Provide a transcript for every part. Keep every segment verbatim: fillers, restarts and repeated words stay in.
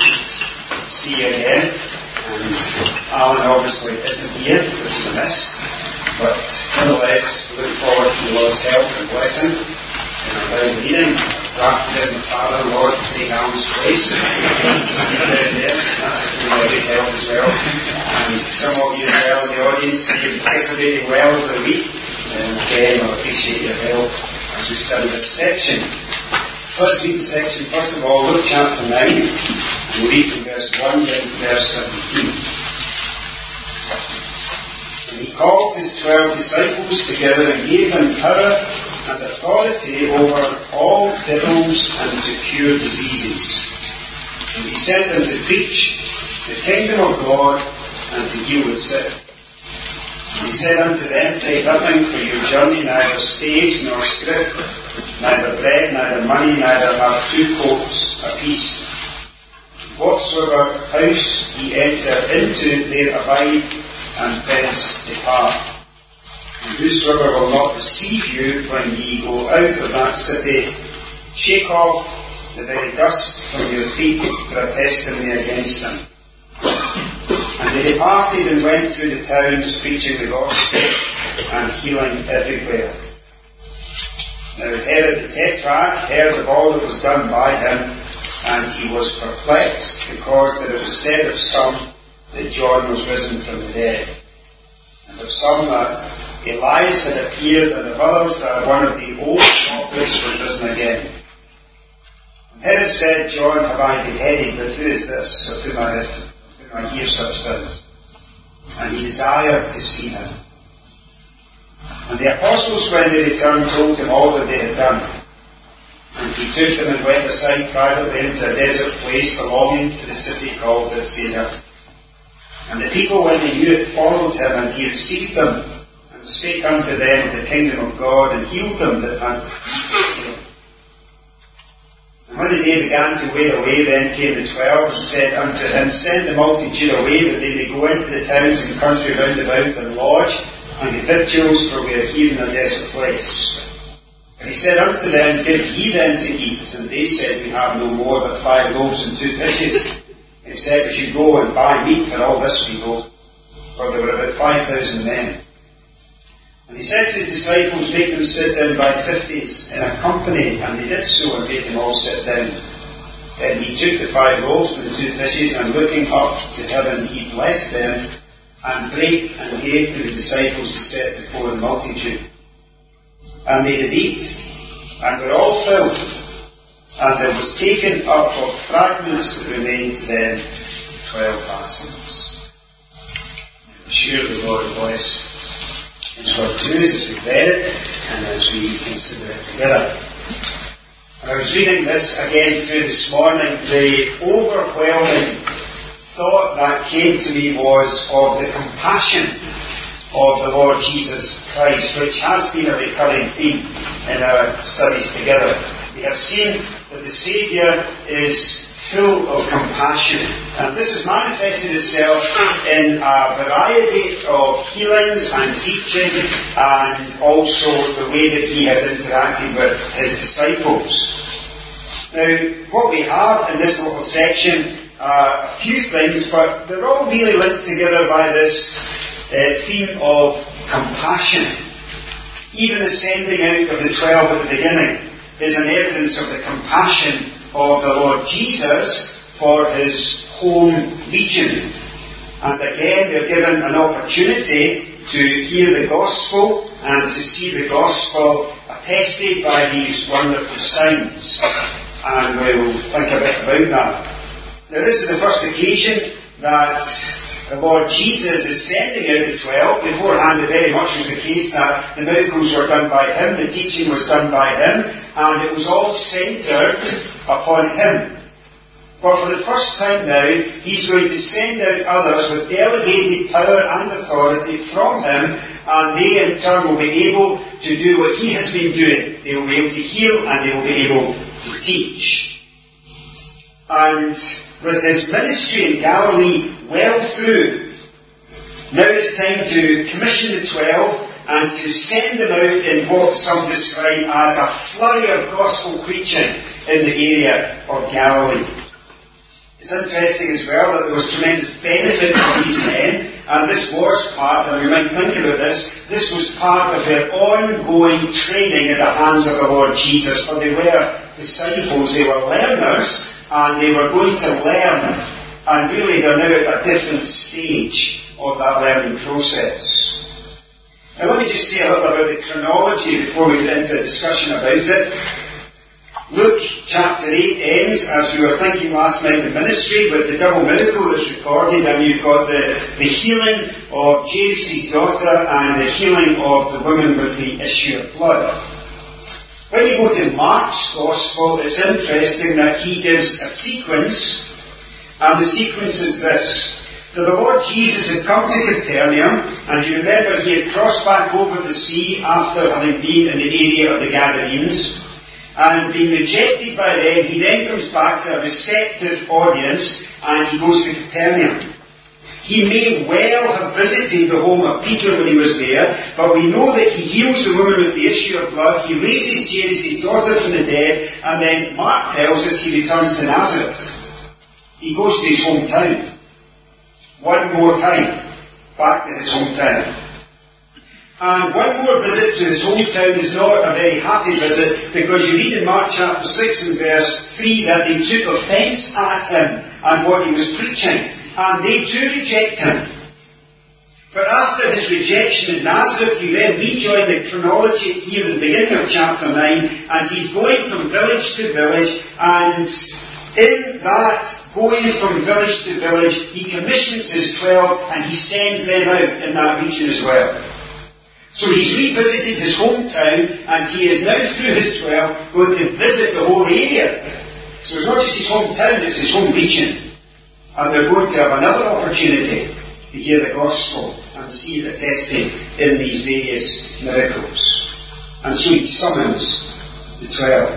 to see you again. And Alan obviously isn't here, which is a miss. But nonetheless, we look forward to the Lord's help and blessing in our Bible reading. Drafted my father-in-law to take Alan's place. He's down there, so that's been a big help as well. And some of you as well in the audience have been participating well over the week. And again, I appreciate your help as we study this section. So let's read the section. First of all, Luke chapter nine. We'll read from verse one down to verse seventeen. And he called his twelve disciples together and gave them power and authority over all devils and to cure diseases. And he sent them to preach the kingdom of God and to heal the sick. And he said unto them, take nothing for your journey, neither staves nor scrip, neither bread, neither money, neither have two coats apiece. Whatsoever house ye enter into, there abide, and thence depart. And whosoever will not receive you when ye go out of that city, shake off the very dust from your feet for a testimony against them. And they departed and went through the towns, preaching the gospel and healing everywhere. Now Herod the Tetrarch heard of all that was done by him, and he was perplexed, because that it was said of some that John was risen from the dead, and of some that Elias had appeared, and of others that one of the old prophets was risen again. And Herod said, John have I beheaded, but who is this of whom I, have, of whom I hear such things? And he desired to see him. And the apostles, when they returned, told him all that they had done. And he took them and went aside privately into a desert place belonging to the city called Bethsaida. And the people, when they knew it, followed him, and he received them, and spake unto them of the kingdom of God, and healed them that had healed. And when the day began to wear away, then came the twelve, and said unto him, send the multitude away, that they may go into the towns and country round about, and lodge, and get victuals, for we are here in a desert place. And he said unto them, give ye them to eat. And they said, we have no more but five loaves and two fishes. And he said, we should go and buy meat for all this people, for there were about five thousand men. And he said to his disciples, make them sit down by fifties in a company. And they did so, and made them all sit down. Then he took the five loaves and the two fishes, and looking up to heaven, he blessed them, and brake, and gave to the disciples to set before the multitude. And they did eat, and were all filled, and there was taken up of fragments that remained to them twelve baskets. I'm sure the Lord bless His word to us as we read it, and as we consider it together. I was reading this again through this morning. The overwhelming thought that came to me was of the compassion of the Lord Jesus Christ, which has been a recurring theme in our studies together. We have seen that the Saviour is full of compassion, and this has manifested itself in a variety of healings and teaching, and also the way that he has interacted with his disciples. Now, what we have in this little section are a few things, but they're all really linked together by this Uh, theme of compassion. Even the sending out of the twelve at the beginning is an evidence of the compassion of the Lord Jesus for his home region. And again, they're given an opportunity to hear the gospel and to see the gospel attested by these wonderful signs. And we'll think a bit about that. Now, this is the first occasion that the Lord Jesus is sending out the twelve. Beforehand, it very much was the case that the miracles were done by him, the teaching was done by him, and it was all centred upon him. But for the first time now, he's going to send out others with delegated power and authority from him, and they in turn will be able to do what he has been doing. They will be able to heal, and they will be able to teach. And with his ministry in Galilee well through, now it's time to commission the twelve and to send them out in what some describe as a flurry of gospel preaching in the area of Galilee. It's interesting as well that there was tremendous benefit for these men, and this was part, and we might think about this, this was part of their ongoing training at the hands of the Lord Jesus, for they were disciples, they were learners, and they were going to learn, and really they're now at a different stage of that learning process. Now let me just say a little about the chronology before we get into a discussion about it. Luke chapter eight ends, as we were thinking last night in ministry, with the double miracle that's recorded, and you've got the, the healing of Jairus' daughter and the healing of the woman with the issue of blood. When you go to Mark's Gospel, it's interesting that he gives a sequence, and the sequence is this. That the Lord Jesus had come to Capernaum, and you remember he had crossed back over the sea after having been in the area of the Gadarenes, and being rejected by them, he then comes back to a receptive audience, and he goes to Capernaum. He may well have visited the home of Peter when he was there, but we know that he heals the woman with the issue of blood, he raises Jairus' daughter from the dead, and then Mark tells us he returns to Nazareth. He goes to his hometown. One more time, back to his hometown. And one more visit to his hometown is not a very happy visit, because you read in Mark chapter six and verse three that they took offence at him and what he was preaching, and they too reject him. But after his rejection in Nazareth, you then rejoin the chronology here at the beginning of chapter nine, and he's going from village to village, and in that going from village to village, he commissions his twelve, and he sends them out in that region as well. So he's revisited his hometown, and he is now, through his twelve, going to visit the whole area. So it's not just his hometown, it's his home region. And they're going to have another opportunity to hear the gospel and see the testing in these various miracles. And so he summons the twelve.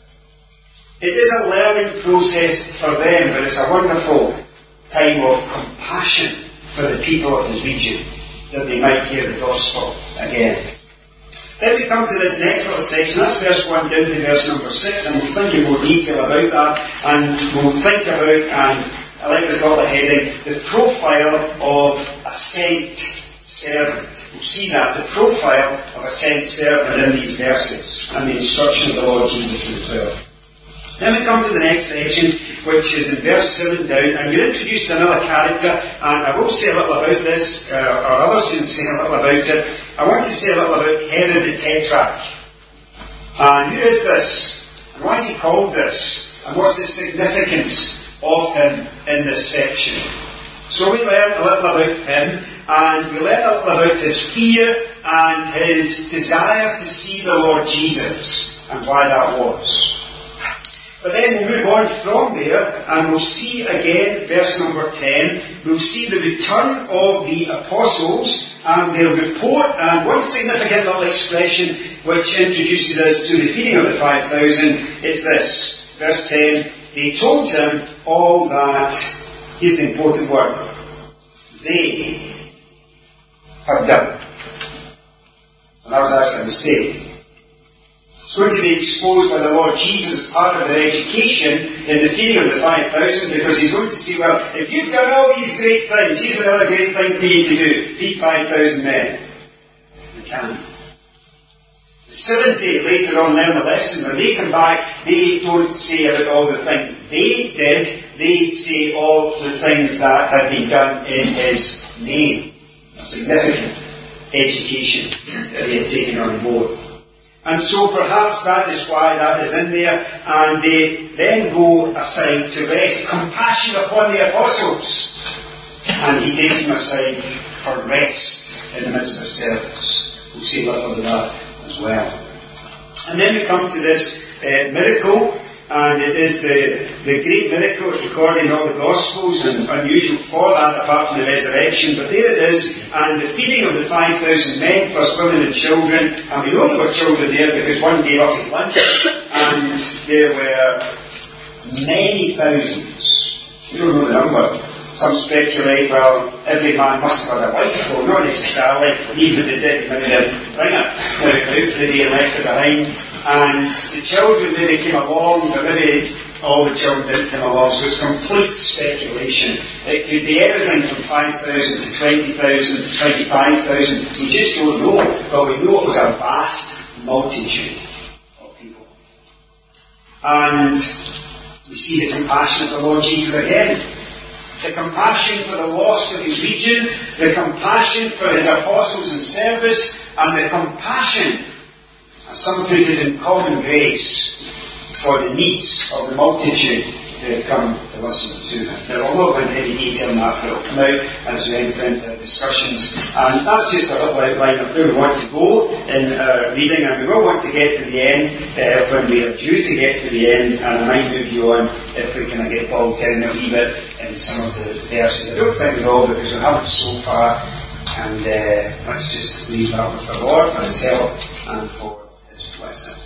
It is a learning process for them, but it's a wonderful time of compassion for the people of his region, that they might hear the gospel again. Then we come to this next little section, that's verse one down to verse number six, and we'll think in more detail about that, and we'll think about, and I like this little heading, the profile of a sent servant. We'll see that, the profile of a sent servant in these verses, and the instruction of the Lord Jesus to the twelve. Then we come to the next section, which is in verse seven down, and you're introduced to another character, and I will say a little about this, uh, or others will say a little about it. I want to say a little about Herod the Tetrarch. And who is this? And why is he called this? And what's the significance of him in this section? So we learn a little about him, and we learn a little about his fear and his desire to see the Lord Jesus, and why that was. But then we'll move on from there, and we'll see again, verse number ten, we'll see the return of the apostles and their report, and one significant little expression which introduces us to the feeding of the five thousand is this, verse ten, they told him all that, here's the important word, they have done. And that was actually a mistake. It's going to be exposed by the Lord Jesus as part of their education in the feeding of the five thousand, because he's going to see, well, if you've done all these great things, here's another great thing for you to do, feed five thousand men. You can't. The seventy later on in the lesson, when they come back, they don't say about all the things they did, they say all the things that had been done in his name. A significant education that they had taken on board. And so perhaps that is why that is in there, and they then go aside to rest, compassion upon the apostles. And he takes them aside for rest in the midst of service. We'll see a little of that as well. And then we come to this uh, miracle, and it is the, the great miracle recorded in all the Gospels, and unusual for that apart from the resurrection, but there it is, and the feeding of the five thousand men plus women and children, and we know there were children there because one gave up his lunch, and there were many thousands. We don't know the number. Some speculate, well, every man must have had a wife, well, not necessarily, even if they did, maybe they'd bring it out for the day and left it behind. And the children maybe came along, but maybe all the children didn't come along, so it's complete speculation. It could be everything from five thousand to twenty thousand to twenty-five thousand. We just don't know, but we know it was a vast multitude of people. And we see the compassion of the Lord Jesus again. The compassion for the lost of his region, the compassion for his apostles in service, and the compassion, as some put it, in common grace, for the needs of the multitude who come to listen to him. Now, I'll not go into any detail on that, but it'll come out as we enter into discussions. And that's just a little outline of where we want to go in our reading, and we will want to get to the end uh, when we are due to get to the end, and I might move you on if we can get bogged down a wee bit in some of the verses. I don't think at all, because we haven't so far, and uh, let's just leave that with the Lord for his help and for his blessing.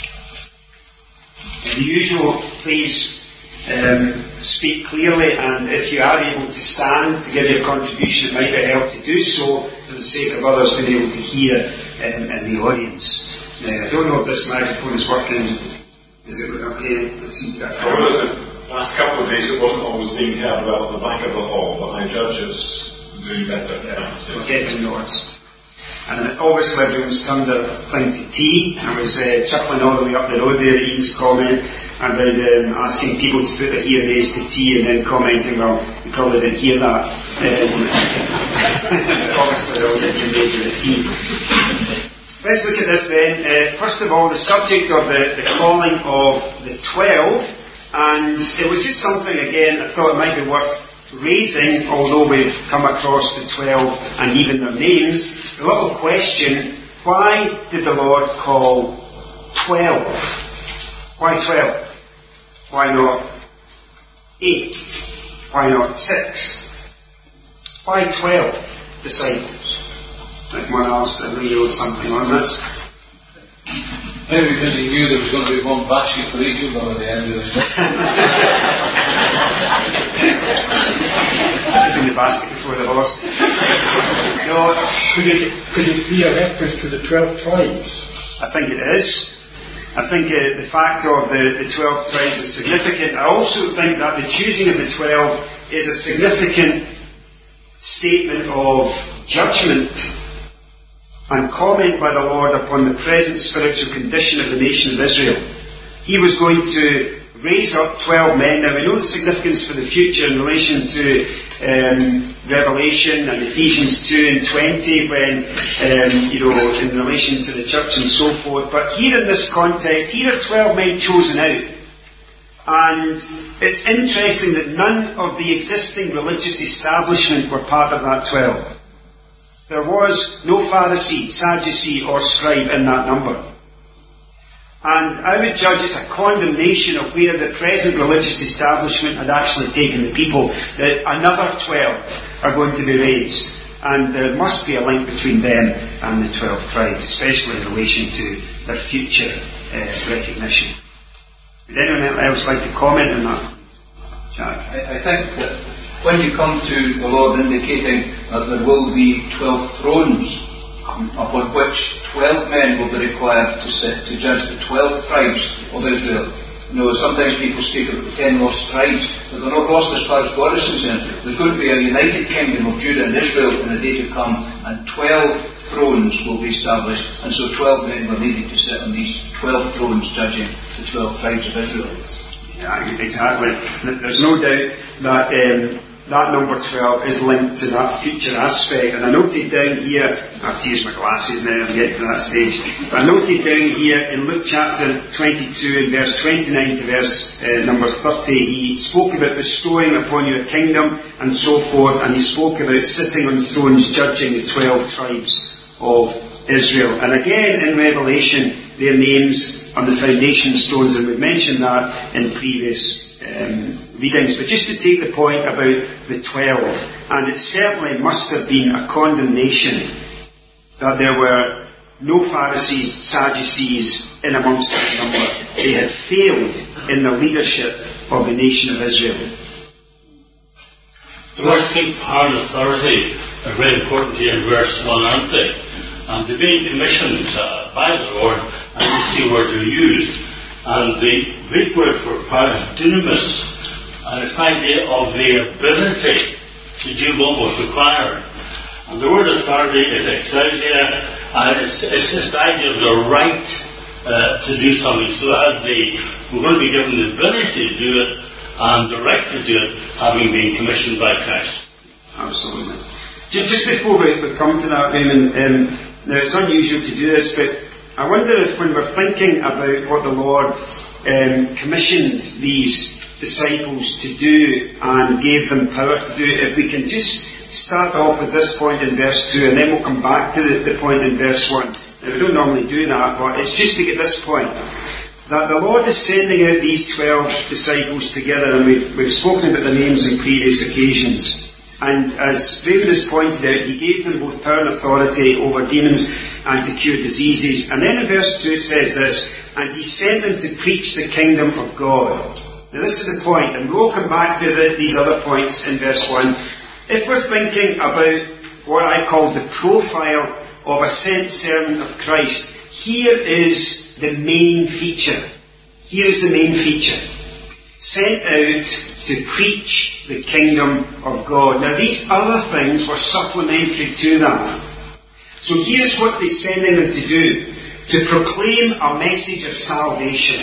In the usual, please um, speak clearly, and if you are able to stand to give your contribution, it might be help to do so for the sake of others being able to hear um, in the audience. Uh, I don't know if this microphone is working. Is it okay? Let's see. Well, the last couple of days it wasn't always being heard well at the back of the hall, but I judge it's doing better. Yeah, we're getting noise. And obviously everyone's turned their thing to tea. I was uh, chuckling all the way up the road there at Ian's comment about um, asking people to put their hearing aids to tea and then commenting, well, you probably didn't hear that. Um, obviously they're all getting made with tea. Let's look at this then. Uh, first of all, the subject of the, the calling of the twelve. And it was just something, again, I thought it might be worth raising, although we've come across the twelve and even their names. The little question, why did the Lord call twelve? Why twelve? Why not eight? Why not six? Why twelve disciples? Anyone else that really wrote something on this? Maybe because he knew there was going to be one basket for each of them at the end of the Putting the basket before the horse. No, could it, could it be a reference to the twelve tribes? I think it is. I think uh, the fact of the, the twelve tribes is significant. I also think that the choosing of the twelve is a significant statement of judgment and comment by the Lord upon the present spiritual condition of the nation of Israel. He was going to raise up twelve men. Now we know the significance for the future in relation to um, Revelation and Ephesians two and twenty, when, um, you know, in relation to the church and so forth. But here in this context, here are twelve men chosen out. And it's interesting that none of the existing religious establishment were part of that twelve. There was no Pharisee, Sadducee or scribe in that number. And I would judge it's a condemnation of where the present religious establishment had actually taken the people, that another twelve are going to be raised. And there must be a link between them and the twelve tribes, especially in relation to their future uh, recognition. Would anyone else like to comment on that? Jack? I, I think that when you come to the Lord indicating that there will be twelve thrones upon which twelve men will be required to sit to judge the twelve tribes of Israel. You know, sometimes people speak of the ten lost tribes, but they're not lost as far as God is concerned. There's going to be a united kingdom of Judah and Israel in the day to come, and twelve thrones will be established, and so twelve men were needed to sit on these twelve thrones judging the twelve tribes of Israel. Yeah, exactly. There's no doubt that um, that number twelve is linked to that future aspect. And I noted down here, I have to use my glasses now and get to that stage, but I noted down here in Luke chapter twenty-two and verse twenty-nine to verse uh, number thirty, he spoke about bestowing upon you a kingdom and so forth, and he spoke about sitting on thrones judging the twelve tribes of Israel. And again in Revelation, their names on the foundation stones, and we've mentioned that in previous um, readings. But just to take the point about the twelve, and it certainly must have been a condemnation that there were no Pharisees, Sadducees in amongst that number. They had failed in the leadership of the nation of Israel. The words think, power and authority are very important here in verse one, aren't they? And they're being commissioned uh, by the Lord, and you see words are used. And the Greek word for power is dunamis, and it's the idea of the ability to do what was required. And the word authority is exousia, and it's, it's, it's the idea of the right uh, to do something. So that the, we're going to be given the ability to do it and the right to do it, having been commissioned by Christ. Absolutely. Just before we come to that, Raymond, um, now it's unusual to do this, but I wonder if when we're thinking about what the Lord um, commissioned these disciples to do and gave them power to do, if we can just start off with this point in verse two, and then we'll come back to the, the point in verse one. Now, we don't normally do that, but it's just to get this point, that the Lord is sending out these twelve disciples together, and we've, we've spoken about their names on previous occasions. And as Raymond has pointed out, he gave them both power and authority over demons and to cure diseases. And then in verse two it says this, and he sent them to preach the kingdom of God. Now this is the point, and we'll come back to the, these other points in verse one. If we're thinking about what I call the profile of a sent servant of Christ, here is the main feature. Here is the main feature. Sent out to preach the kingdom of God. Now these other things were supplementary to that. So here's what they're sending them to do. To proclaim a message of salvation.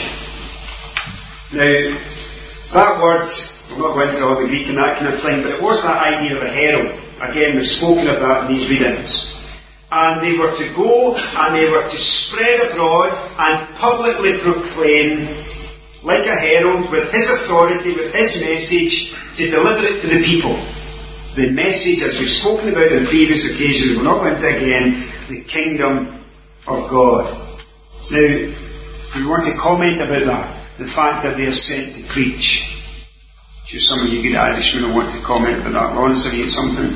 Now, that word, I'm not going into all the Greek and that kind of thing, but it was that idea of a herald. Again, we've spoken of that in these readings. And they were to go and they were to spread abroad and publicly proclaim, like a herald, with his authority, with his message, to deliver it to the people. The message, as we've spoken about in previous occasions, we're not going to again, the kingdom of God. Now, we want to comment about that, the fact that they are sent to preach. Just some of you good Irishmen will want to comment about that. Lawrence, have you got something?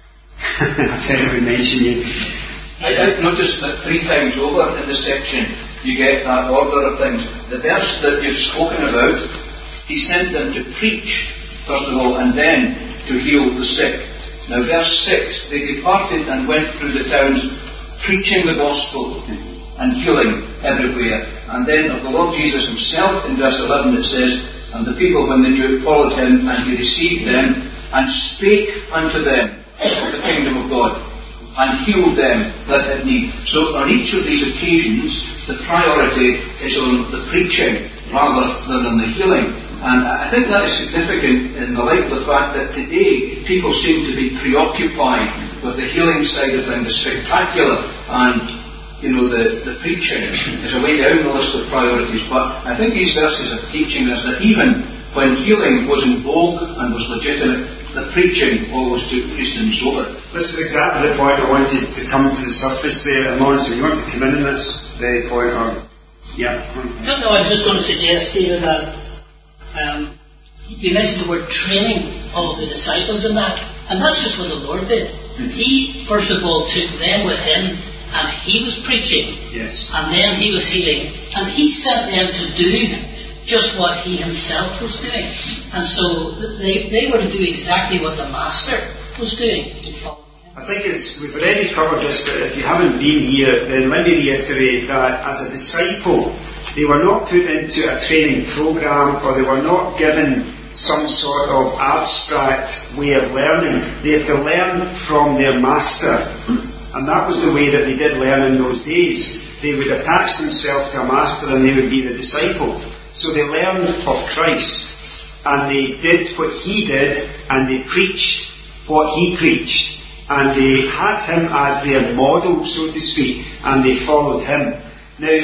I said I would mention you. I, I noticed that three times over in this section you get that order of things. The verse that you've spoken about, he sent them to preach, first of all, and then to heal the sick. Now verse six, they departed and went through the towns preaching the gospel and healing everywhere. And then of the Lord Jesus himself, in verse eleven it says, and the people, when they knew it, followed him, and he received them, and spake unto them of the kingdom of God, and healed them that had need. So on each of these occasions, the priority is on the preaching rather than on the healing. And I think that is significant in the light of the fact that today people seem to be preoccupied with the healing side of things, the spectacular, and you know, the, the preaching is a way down the list of priorities. But I think these verses are teaching us that even when healing was in vogue and was legitimate, the preaching always took precedence over. This is exactly the point I wanted to come to the surface there. And Lawrence, you want to come in on this very point? Or, yeah. No, no, I was just going to suggest, Stephen, that um, you mentioned the word training of the disciples in that, and that's just what the Lord did. Mm-hmm. He, first of all, took them with him, and he was preaching, yes, and then he was healing, and he sent them to do just what he himself was doing. And so they, they were to do exactly what the Master was doing. I think it's, we've already covered this, but if you haven't been here, then let me reiterate that as a disciple, they were not put into a training program, or they were not given some sort of abstract way of learning. They had to learn from their Master. And that was the way that they did learn in those days. They would attach themselves to a master and they would be the disciple. So they learned of Christ. And they did what he did, and they preached what he preached. And they had him as their model, so to speak, and they followed him. Now,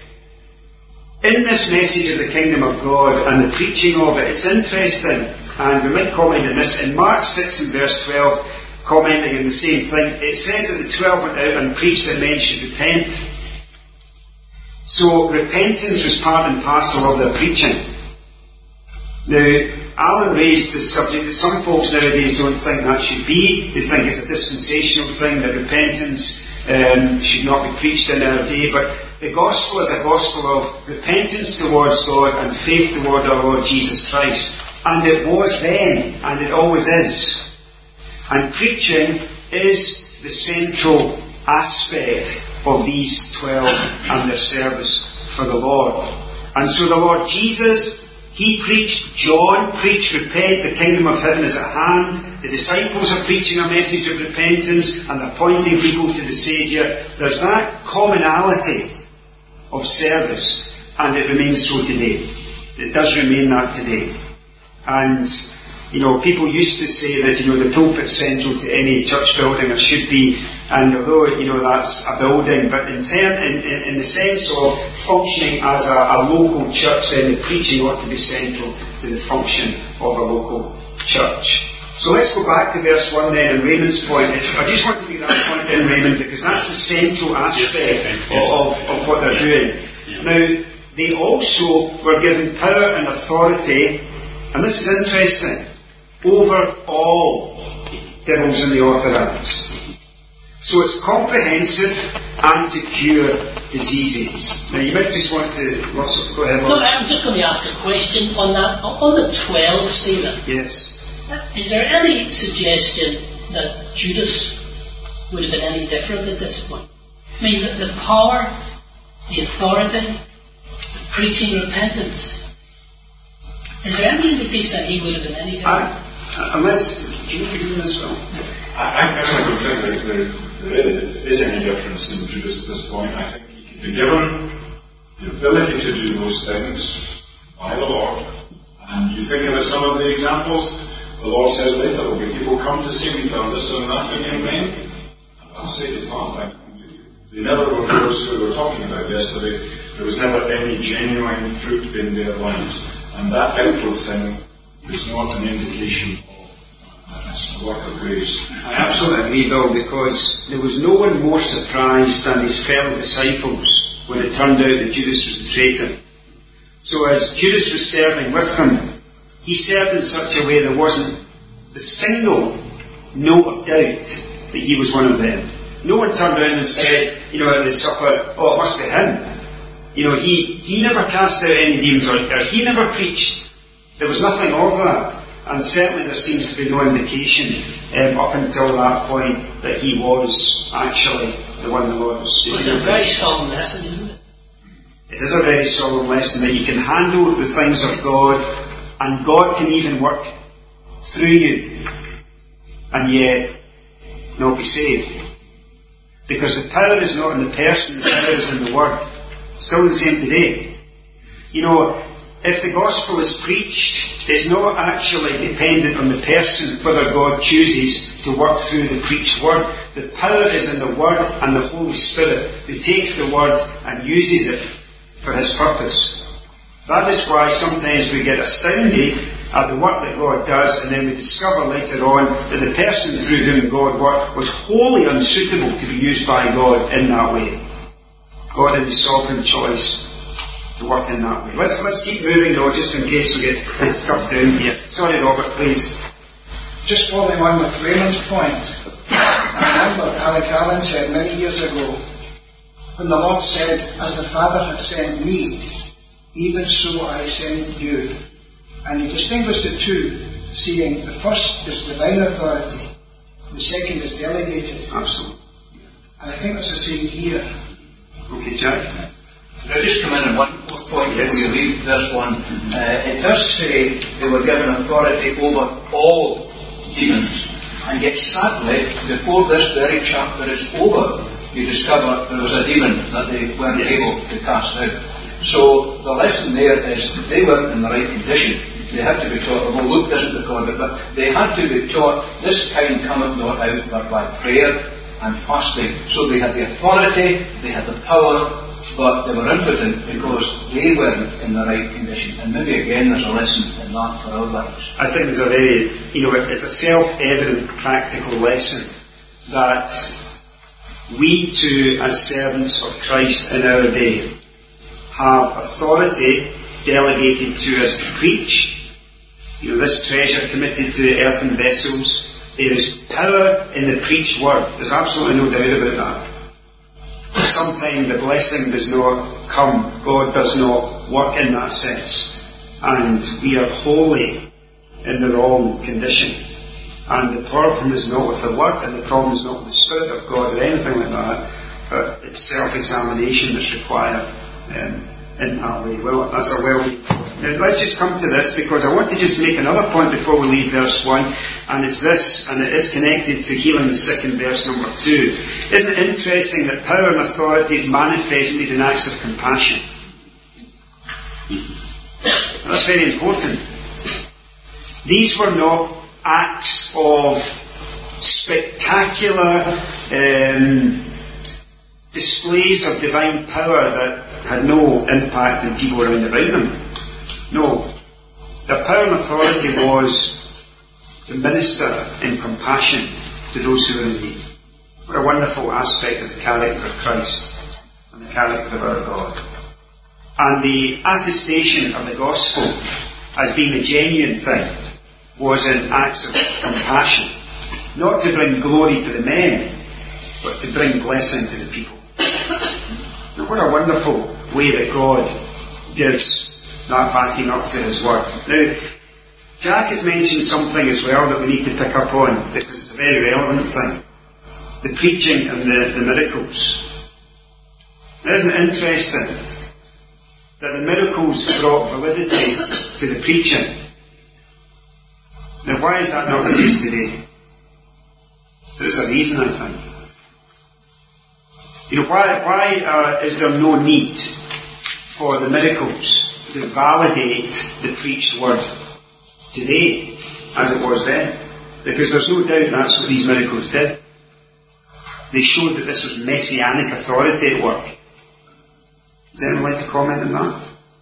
in this message of the kingdom of God and the preaching of it, it's interesting, and we might comment on this, in Mark six and verse twelve, commenting on the same thing, it says that the twelve went out and preached that men should repent. So repentance was part and parcel of their preaching. Now, Alan raised the subject that some folks nowadays don't think that should be. They think it's a dispensational thing, that repentance um, should not be preached in our day. But the gospel is a gospel of repentance towards God and faith toward our Lord Jesus Christ. And it was then, and it always is. And preaching is the central aspect of these twelve and their service for the Lord. And so the Lord Jesus, He preached, John preached, repent, the kingdom of heaven is at hand. The disciples are preaching a message of repentance and they're pointing people to the Saviour. There's that commonality of service, and it remains so today. It does remain that today. And, you know, people used to say that, you know, the pulpit's central to any church building, or should be, and although, you know, that's a building, but in, term, in, in, in the sense of functioning as a, a local church, then the preaching ought to be central to the function of a local church. So let's go back to verse one then, and Raymond's point. It's, I just want to make that point in, Raymond, because that's the central aspect of, of, of what they're doing. Now, they also were given power and authority, and this is interesting, over all devils in the orthodox. So it's comprehensive and to cure diseases. Now you might just want to go ahead. No, I'm just going to ask a question on that. On the twelve, Stephen. Yes. Is there any suggestion that Judas would have been any different at this point? I mean, the, the power, the authority, the preaching repentance. Is there any indication that he would have been any different? Uh, unless, can you agree with this, Phil? I, I personally don't think that there, there is any difference in Judas at this point. I think he could be given the ability to do those things by the Lord. And you think about some of the examples, the Lord says later, there will be people come to see me done this and that in vain. And I'll say to them, they never were those who we were talking about yesterday. There was never any genuine fruit in their lives. And that outward thing is not an indication of a work of grace. I absolutely agree, Bill, because there was no one more surprised than his fellow disciples when it turned out that Judas was the traitor. So as Judas was serving with them, he served in such a way there wasn't the single note of doubt that he was one of them. No one turned around and said, you know, at the supper, oh, it must be him. You know, he, he never cast out any demons, or, or he never preached. There was nothing of that. And certainly there seems to be no indication um, up until that point that he was actually the one the Lord was speaking. It's a very solemn lesson, isn't it? It is a very solemn lesson that you can handle the things of God, and God can even work through you, and yet not be saved. Because the power is not in the person, the power is in the Word. Still the same today. You know, if the gospel is preached, it's not actually dependent on the person whether God chooses to work through the preached word. The power is in the word and the Holy Spirit who takes the word and uses it for His purpose. That is why sometimes we get astounded at the work that God does, and then we discover later on that the person through whom God worked was wholly unsuitable to be used by God in that way. God in His sovereign choice to work in that way. Let's let's keep moving though, just in case we get stuck down here. Sorry, Robert, please. Just following on with Raymond's point, I remember Alec Allen said many years ago, when the Lord said, as the Father hath sent me, even so I send you. And He distinguished the two, seeing the first is divine authority, the second is delegated. Absolutely. And I think that's the same here. Okay, Jack. Could I just come in on one point before you leave this one? Uh, it does say they were given authority over all demons. And yet sadly, before this very chapter is over, you discover there was a demon that they weren't yes. able to cast out. So the lesson there is that they weren't in the right condition. They had to be taught, although Luke doesn't record it, but they had to be taught, this kind cometh not out but by prayer and fasting. So they had the authority, they had the power, but they were impotent because they weren't in the right condition. And maybe again there's a lesson in that for our lives. I think there's a very, you know, it's a self-evident practical lesson that we too, as servants of Christ in our day, have authority delegated to us to preach. You know, this treasure committed to earthen vessels. There is power in the preached word. There's absolutely no doubt about that. Sometimes the blessing does not come. God does not work in that sense. And we are wholly in the wrong condition. And the problem is not with the word, and the problem is not with the Spirit of God or anything like that, but it's self-examination that's required um, in that way. Well, that's a well. Now, let's just come to this, because I want to just make another point before we leave verse one, and it's this, and it is connected to healing the sick in verse number two. Isn't it interesting that power and authority is manifested in acts of compassion? That's very important. These were not acts of spectacular um, displays of divine power that had no impact on people around about them. No. Their power and authority was to minister in compassion to those who are in need. What a wonderful aspect of the character of Christ and the character of our God. And the attestation of the gospel as being a genuine thing was in acts of compassion. Not to bring glory to the men, but to bring blessing to the people. Now, what a wonderful way that God gives that backing up to His word. Now, Jack has mentioned something as well that we need to pick up on, because it's a very relevant thing. The preaching and the, the miracles. Now, isn't it interesting that the miracles brought validity to the preaching? Now, why is that not the case today? There's a reason, I think. You know, why, why uh, is there no need for the miracles to validate the preached word today as it was then? Because there's no doubt that's what these miracles did. They showed that this was messianic authority at work. Does anyone like to comment on that?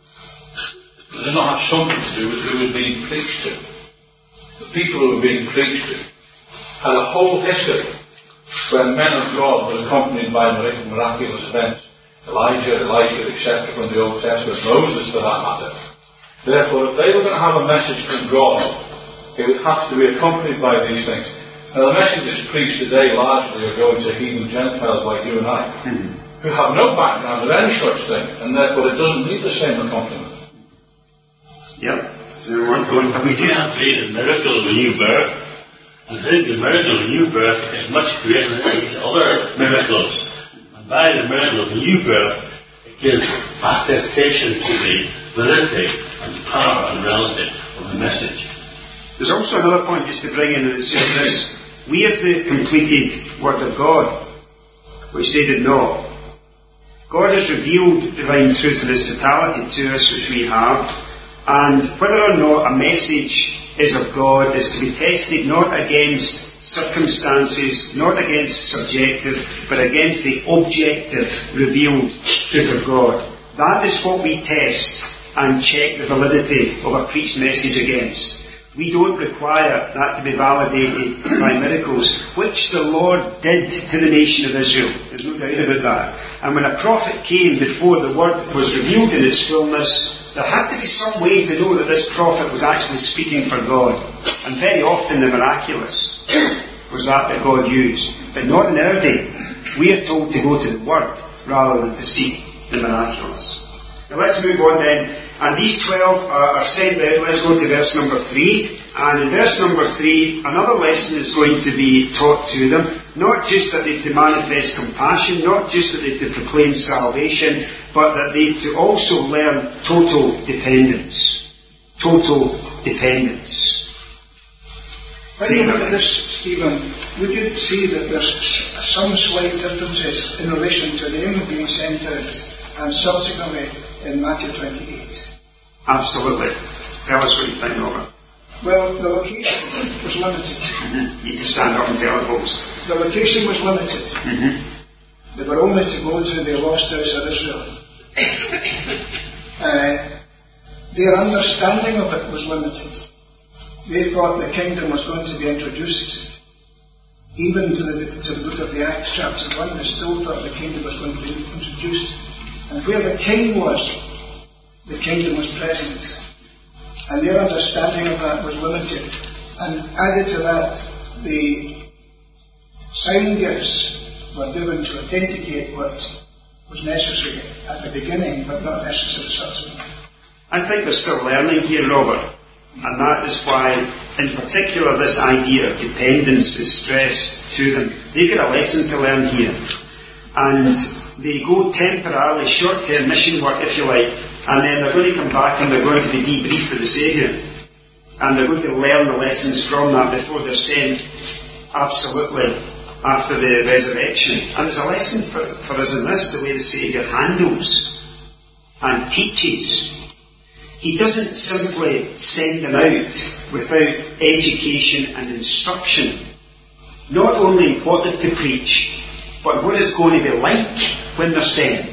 Does it not have something to do with who was being preached to? The people who were being preached to had a whole history where men of God were accompanied by miraculous events. Elijah, Elijah, et cetera from the Old Testament, Moses for that matter. Therefore, if they were going to have a message from God, it would have to be accompanied by these things. Now, the messages preached today largely are going to heathen Gentiles like you and I, mm-hmm. who have no background of any such thing, and therefore it doesn't need the same accompaniment. Yep. So we do have to see the miracle of a new birth. I think the miracle of a new birth is much greater than these other miracles. And by the miracle of a new birth, it gives attestation to the validity and power and reality of the message. There's also another point just to bring in, and it's just this. We have the completed Word of God, which they did not. God has revealed divine truth in its totality to us, which we have. And whether or not a message is of God is to be tested not against circumstances, not against subjective, but against the objective revealed truth of God. That is what we test and check the validity of a preached message against. We don't require that to be validated by miracles, which the Lord did to the nation of Israel. There's no doubt about that. And when a prophet came before the word was revealed in its fullness, there had to be some way to know that this prophet was actually speaking for God. And very often the miraculous was that that God used. But not in our day. We are told to go to the Word rather than to seek the miraculous. Now let's move on then. And these twelve are, are sent out. Let's go to verse number three. And in verse number three, another lesson is going to be taught to them. Not just that they to manifest compassion, not just that they to proclaim salvation, but that they to also learn total dependence. Total dependence. When you look at this, Stephen, would you see that there's some slight differences in relation to them being sent out and subsequently in Matthew twenty-eight? Absolutely. Tell us what you think of it. Well, the location was limited. Mm-hmm. You can stand up and tell the folks. The location was limited. Mm-hmm. They were only to go to the lost house of Israel. uh, their understanding of it was limited. They thought the kingdom was going to be introduced. Even to the, to the book of the Acts chapter one, they still thought the kingdom was going to be introduced. And where the king was, the kingdom was present. And their understanding of that was limited. And added to that, the sign gifts were given to authenticate what was necessary at the beginning, but not necessary subsequently. I think they're still learning here, Robert. And that is why, in particular, this idea of dependence is stressed to them. They've got a lesson to learn here. And they go temporarily, short-term mission work, if you like, and then they're going to come back and they're going to be debriefed with the Saviour. And they're going to learn the lessons from that before they're sent absolutely after the resurrection. And there's a lesson for, for us in this, the way the Saviour handles and teaches. He doesn't simply send them out without education and instruction, not only what they're to preach, but what it's going to be like when they're sent.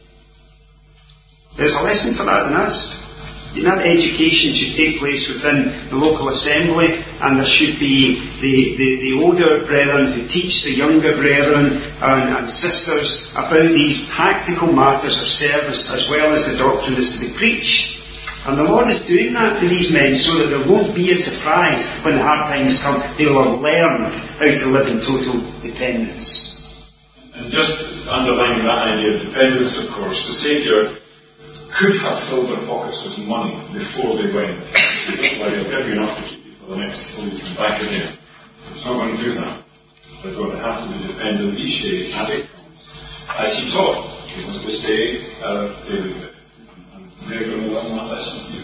There's a lesson for that in us. And that education should take place within the local assembly, and there should be the, the, the older brethren who teach the younger brethren and, and sisters about these practical matters of service, as well as the doctrine is to be preached. And the Lord is doing that to these men so that there won't be a surprise when the hard times come. They'll have learned how to live in total dependence. And just underlining that idea of dependence, of course, the Saviour could have filled their pockets with money before they went. They don't worry, I'll give you enough to keep you for the next till you come back again. It's not going to do that. They're going to have to be dependent each day as it comes. As he taught, it was this day uh, daily bread. And they're going to learn that lesson.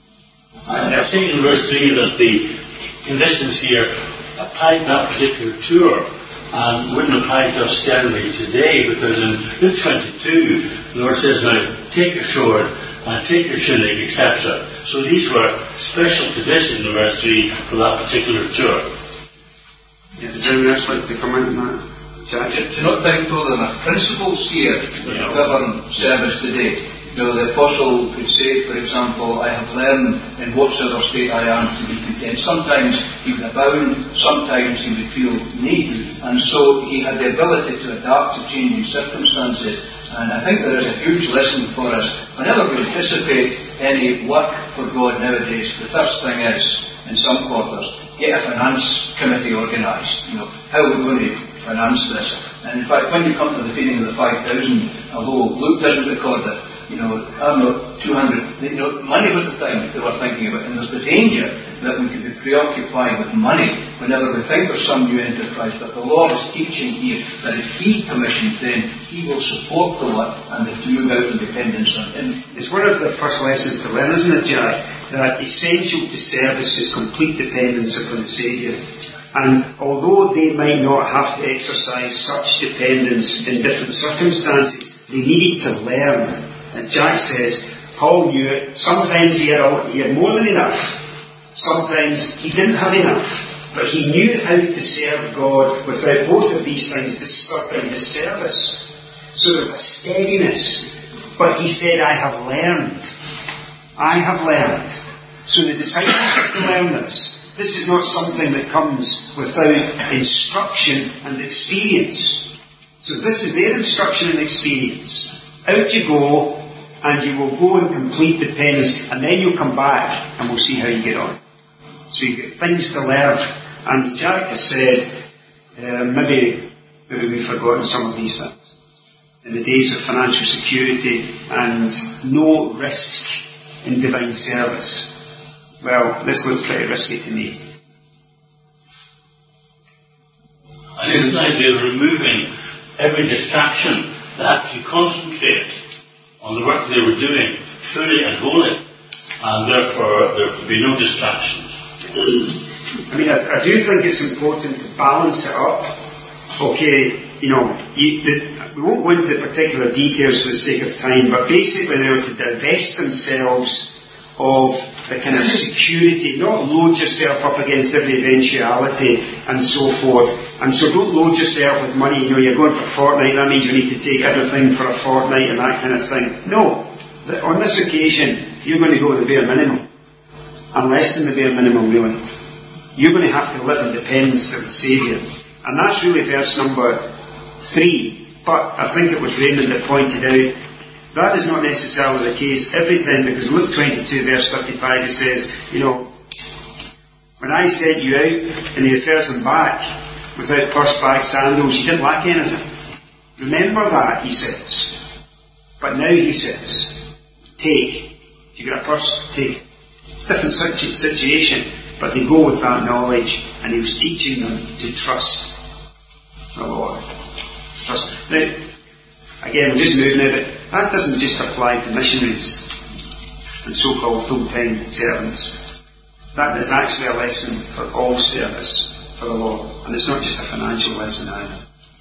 And I think in verse three that the conditions here applied that particular tour and wouldn't apply to us generally today, because in Luke twenty-two, the Lord says, now, take your sword, and take your tunic, et cetera. So these were special conditions in verse three for that particular tour. Yeah, does anyone else like to comment on that? Jack? Do you not think, though, there are principles here that Yeah. govern service today? You know, the apostle could say, for example, I have learned in whatsoever state I am to be content. Sometimes he would abound, sometimes he would feel need, and so he had the ability to adapt to changing circumstances. And I think there is a huge lesson for us. Whenever we anticipate any work for God nowadays, the first thing is, in some quarters, get a finance committee organised. You know, how are we going to finance this? And in fact, when you come to the feeding of the five thousand, although Luke doesn't record it, you know, I don't know, two hundred, you know, money was the thing they were thinking about. And there's the danger that we could be preoccupied with money whenever we think of some new enterprise. But the Lord is teaching here that if He commissions, then He will support the work and to move out in dependence on Him. It's one of the first lessons to learn, isn't it, Jack? That essential to service is complete dependence upon the Saviour. And although they might not have to exercise such dependence in different circumstances, they needed to learn. And Jack says, Paul knew it. Sometimes he had, all, he had more than enough. Sometimes he didn't have enough. But he knew how to serve God without both of these things disturbing his service. So there was a steadiness. But he said, I have learned. I have learned. So the disciples have to learn this. This is not something that comes without instruction and experience. So this is their instruction and experience. Out you go, and you will go in complete dependence, and then you'll come back, and we'll see how you get on. So you've got things to learn. And as Jack has said, uh, maybe, maybe we've forgotten some of these things. In the days of financial security and no risk in divine service. Well, this looks pretty risky to me. And it's an idea of removing every distraction. They had to concentrate on the work they were doing truly and wholly, and therefore there could be no distractions. I mean, I, I do think it's important to balance it up. Okay, you know, you, the, we won't go into particular details for the sake of time, but basically they were to divest themselves of the kind of security, not load yourself up against every eventuality and so forth. And so don't load yourself with money. You know, you're going for a fortnight, that means you need to take everything for a fortnight and that kind of thing. No. On this occasion, you're going to go with the bare minimum. And less than the bare minimum, really. You're going to have to live in dependence of the Saviour. And that's really verse number three. But I think it was Raymond that pointed out, that is not necessarily the case every time, because Luke twenty-two verse thirty-five, it says, you know, when I sent you out, and he refers them back, without purse, bag, sandals, you didn't lack anything. Remember that, he says. But now he says, take. If you've got a purse, take. It's a different situ- situation, but they go with that knowledge, and he was teaching them to trust the Lord. Trust. Now, again, we're just moving it, but that doesn't just apply to missionaries and so-called full-time servants. That is actually a lesson for all service for the Lord. And it's not just a financial lesson either.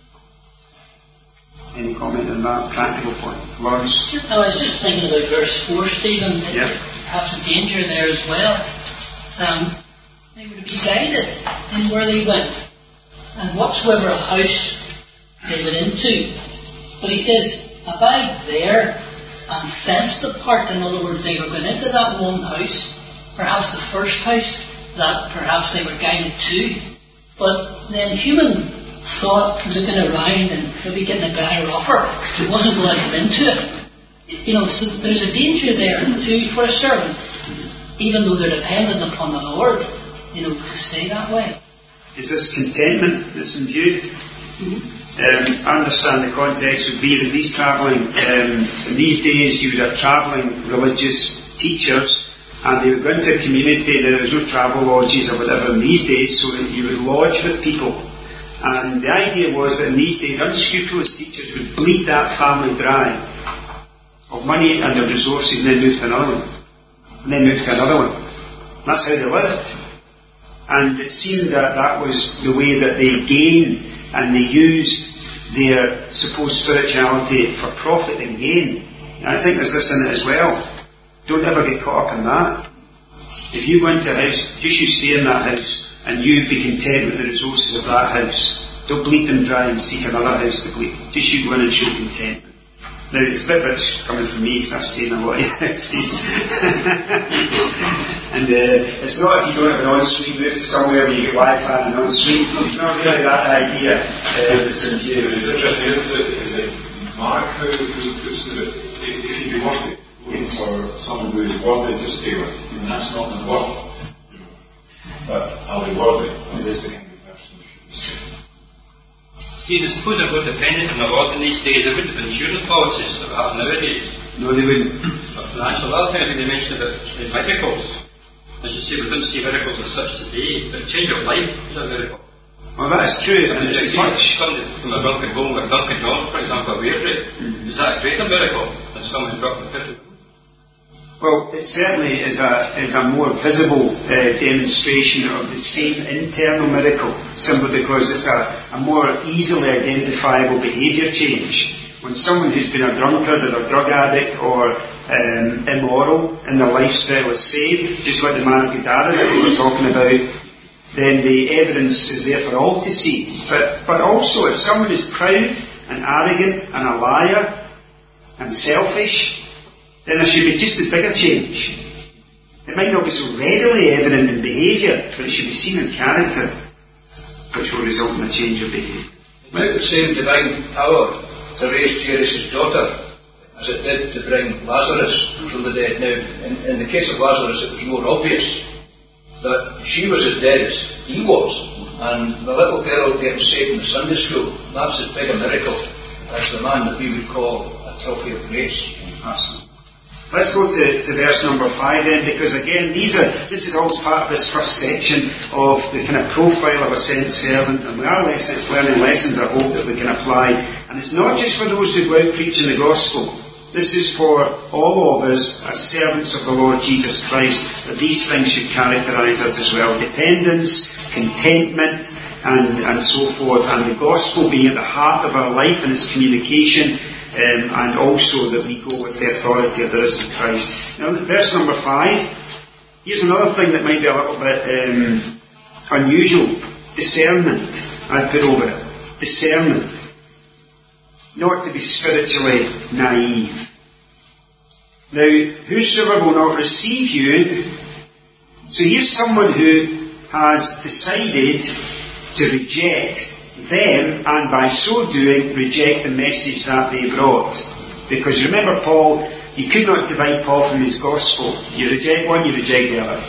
Any comment on that practical point? Lawrence? I was just thinking about verse four, Stephen. Yeah. Perhaps a danger there as well. Um, they were to be guided in where they went, and whatsoever house they went into. But he says, abide there and fence the part. In other words, they were going into that one house, perhaps the first house that perhaps they were guided to. But then human thought, looking around and maybe getting a better offer, it wasn't going to come into it. You know, so there's a danger there too for a servant, even though they're dependent upon the Lord, you know, to stay that way. Is this contentment that's in view? Mm-hmm. Um, I understand the context would be that these travelling, um, in these days you would have travelling religious teachers, and they would go into a community, and there was no travel lodges or whatever in these days, so that you would lodge with people. And the idea was that in these days unscrupulous teachers would bleed that family dry of money and of resources, and then move to another one. And then move to another one. That's how they lived. And it seemed that that was the way that they gained, and they used their supposed spirituality for profit and gain. And I think there's this in it as well. Don't ever get caught up in that. If you go into a house, you should stay in that house, and you be content with the resources of that house. Don't bleed them dry and seek another house to bleed. Just you go in and show contentment. Now, it's a bit rich coming from me, because I've stayed in a lot of houses. And uh, it's not if you don't have an ensuite, move to somewhere where you get Wi-Fi and an ensuite. It's not really that idea uh, that's in view. It's interesting, isn't it? Is it Mark who, who puts it, if, if you be worthy, or someone who is worthy to stay with, I mean, that's not the worth. But are they worthy? And is the kind of person who should stay. Steve, I suppose they're dependent on the Lord in these days. There wouldn't have been insurance policies that we have nowadays. No, they wouldn't. But financial, a lot of times they mention about miracles. As you say, we don't see miracles as such today, but change of life is a miracle. Well, that's true. And it's it's much. Somebody from a broken home, like Duncan Jones, for example, Weirdly, mm-hmm. Is that a greater miracle than someone who brought from fifty? Well, it certainly is a, is a more visible uh, demonstration of the same internal miracle, simply because it's a, a more easily identifiable behaviour change. When someone who's been a drunkard or a drug addict or um, immoral in their lifestyle is saved, just like the man of Gadara that we were talking about, then the evidence is there for all to see. But, but also, if someone is proud and arrogant and a liar and selfish, then there should be just a bigger change. It might not be so readily evident in behaviour, but it should be seen in character, which will result in a change of behaviour. Without the same divine power to raise Jairus' daughter as it did to bring Lazarus from the dead. Now, in, in the case of Lazarus, it was more obvious that she was as dead as he was, and the little girl getting saved in the Sunday school, that's as big a miracle as the man that we would call a trophy of grace. Awesome. Let's go to, to verse number five then, because again, these are this is all part of this first section of the kind of profile of a sent servant, and we are lessons, learning lessons, I hope, that we can apply. And it's not just for those who go out preaching the gospel. This is for all of us as servants of the Lord Jesus Christ, that these things should characterise us as well. Dependence, contentment, and, and so forth, and the gospel being at the heart of our life and its communication. Um, and also that we go with the authority of the risen Christ. Now, verse number five, here's another thing that might be a little bit um, unusual. Discernment, I put over it. Discernment. Not to be spiritually naive. Now, whosoever will not receive you, so here's someone who has decided to reject them, and by so doing reject the message that they brought. Because remember Paul, you could not divide Paul from his gospel. You reject one, you reject the other.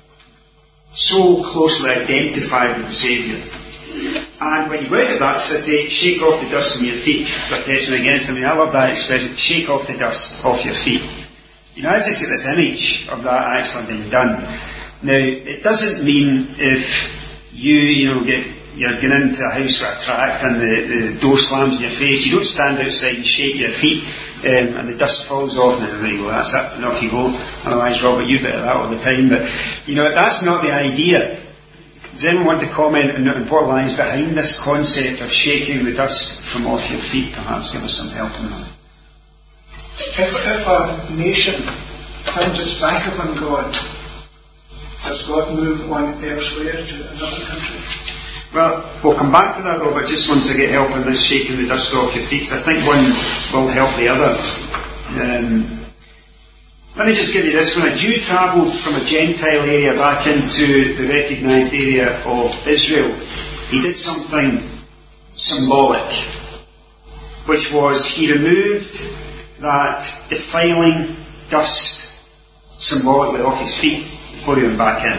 So closely identified with the Saviour. And when you go out of that city, shake off the dust from your feet. Protesting against them. I mean, I love that expression, shake off the dust off your feet. You know, I just get this image of that actually being done. Now, it doesn't mean if you, you know, get you're going into a house with a tract and the, the door slams in your face, you don't stand outside and shake your feet um, and the dust falls off and then you go, that's it, and off you go. Otherwise, Robert, you bit of that all the time. But, you know, that's not the idea. Does anyone want to comment on what lies behind this concept of shaking the dust from off your feet? Perhaps give us some help on that. If, if a nation turns its back upon God, does God move on elsewhere to another country? Well, we'll come back to that, Robert, just once I get help on this shaking the dust off your feet, because I think one will help the other. Um, let me just give you this. When a Jew travelled from a Gentile area back into the recognised area of Israel, he did something symbolic, which was he removed that defiling dust symbolically off his feet before he went back in.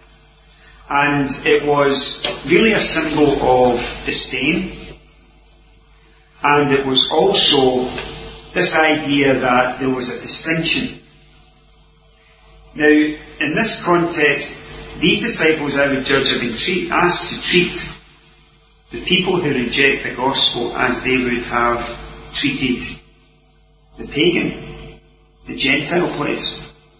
And it was really a symbol of disdain, and it was also this idea that there was a distinction. Now, in this context, these disciples, I would judge, have been treat, asked to treat the people who reject the gospel as they would have treated the pagan, the Gentile place.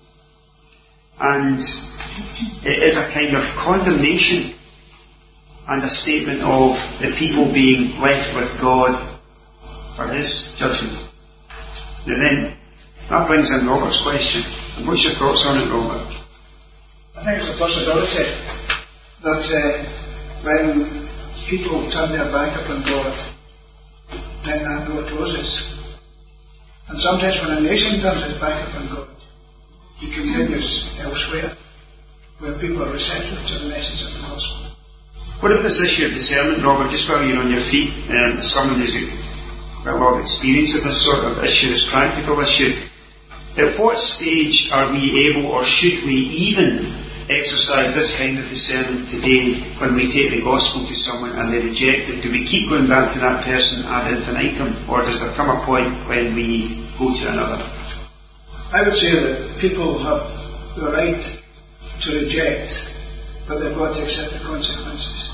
And it is a kind of condemnation and a statement of the people being left with God for His judgment. Now then, that brings in Robert's question. And what's your thoughts on it, Robert? I think it's a possibility that uh, when people turn their back upon God, then that door closes. And sometimes when a nation turns its back upon God, He continues elsewhere, where people are receptive to the message of the gospel. What about this issue of discernment, Robert? Just while you're on your feet, um, as someone who's got a lot of experience of this sort of issue, this practical issue, at what stage are we able, or should we even exercise this kind of discernment today when we take the gospel to someone and they reject it? Do we keep going back to that person ad infinitum, or does there come a point when we go to another? I would say that people have the right to reject, but they've got to accept the consequences.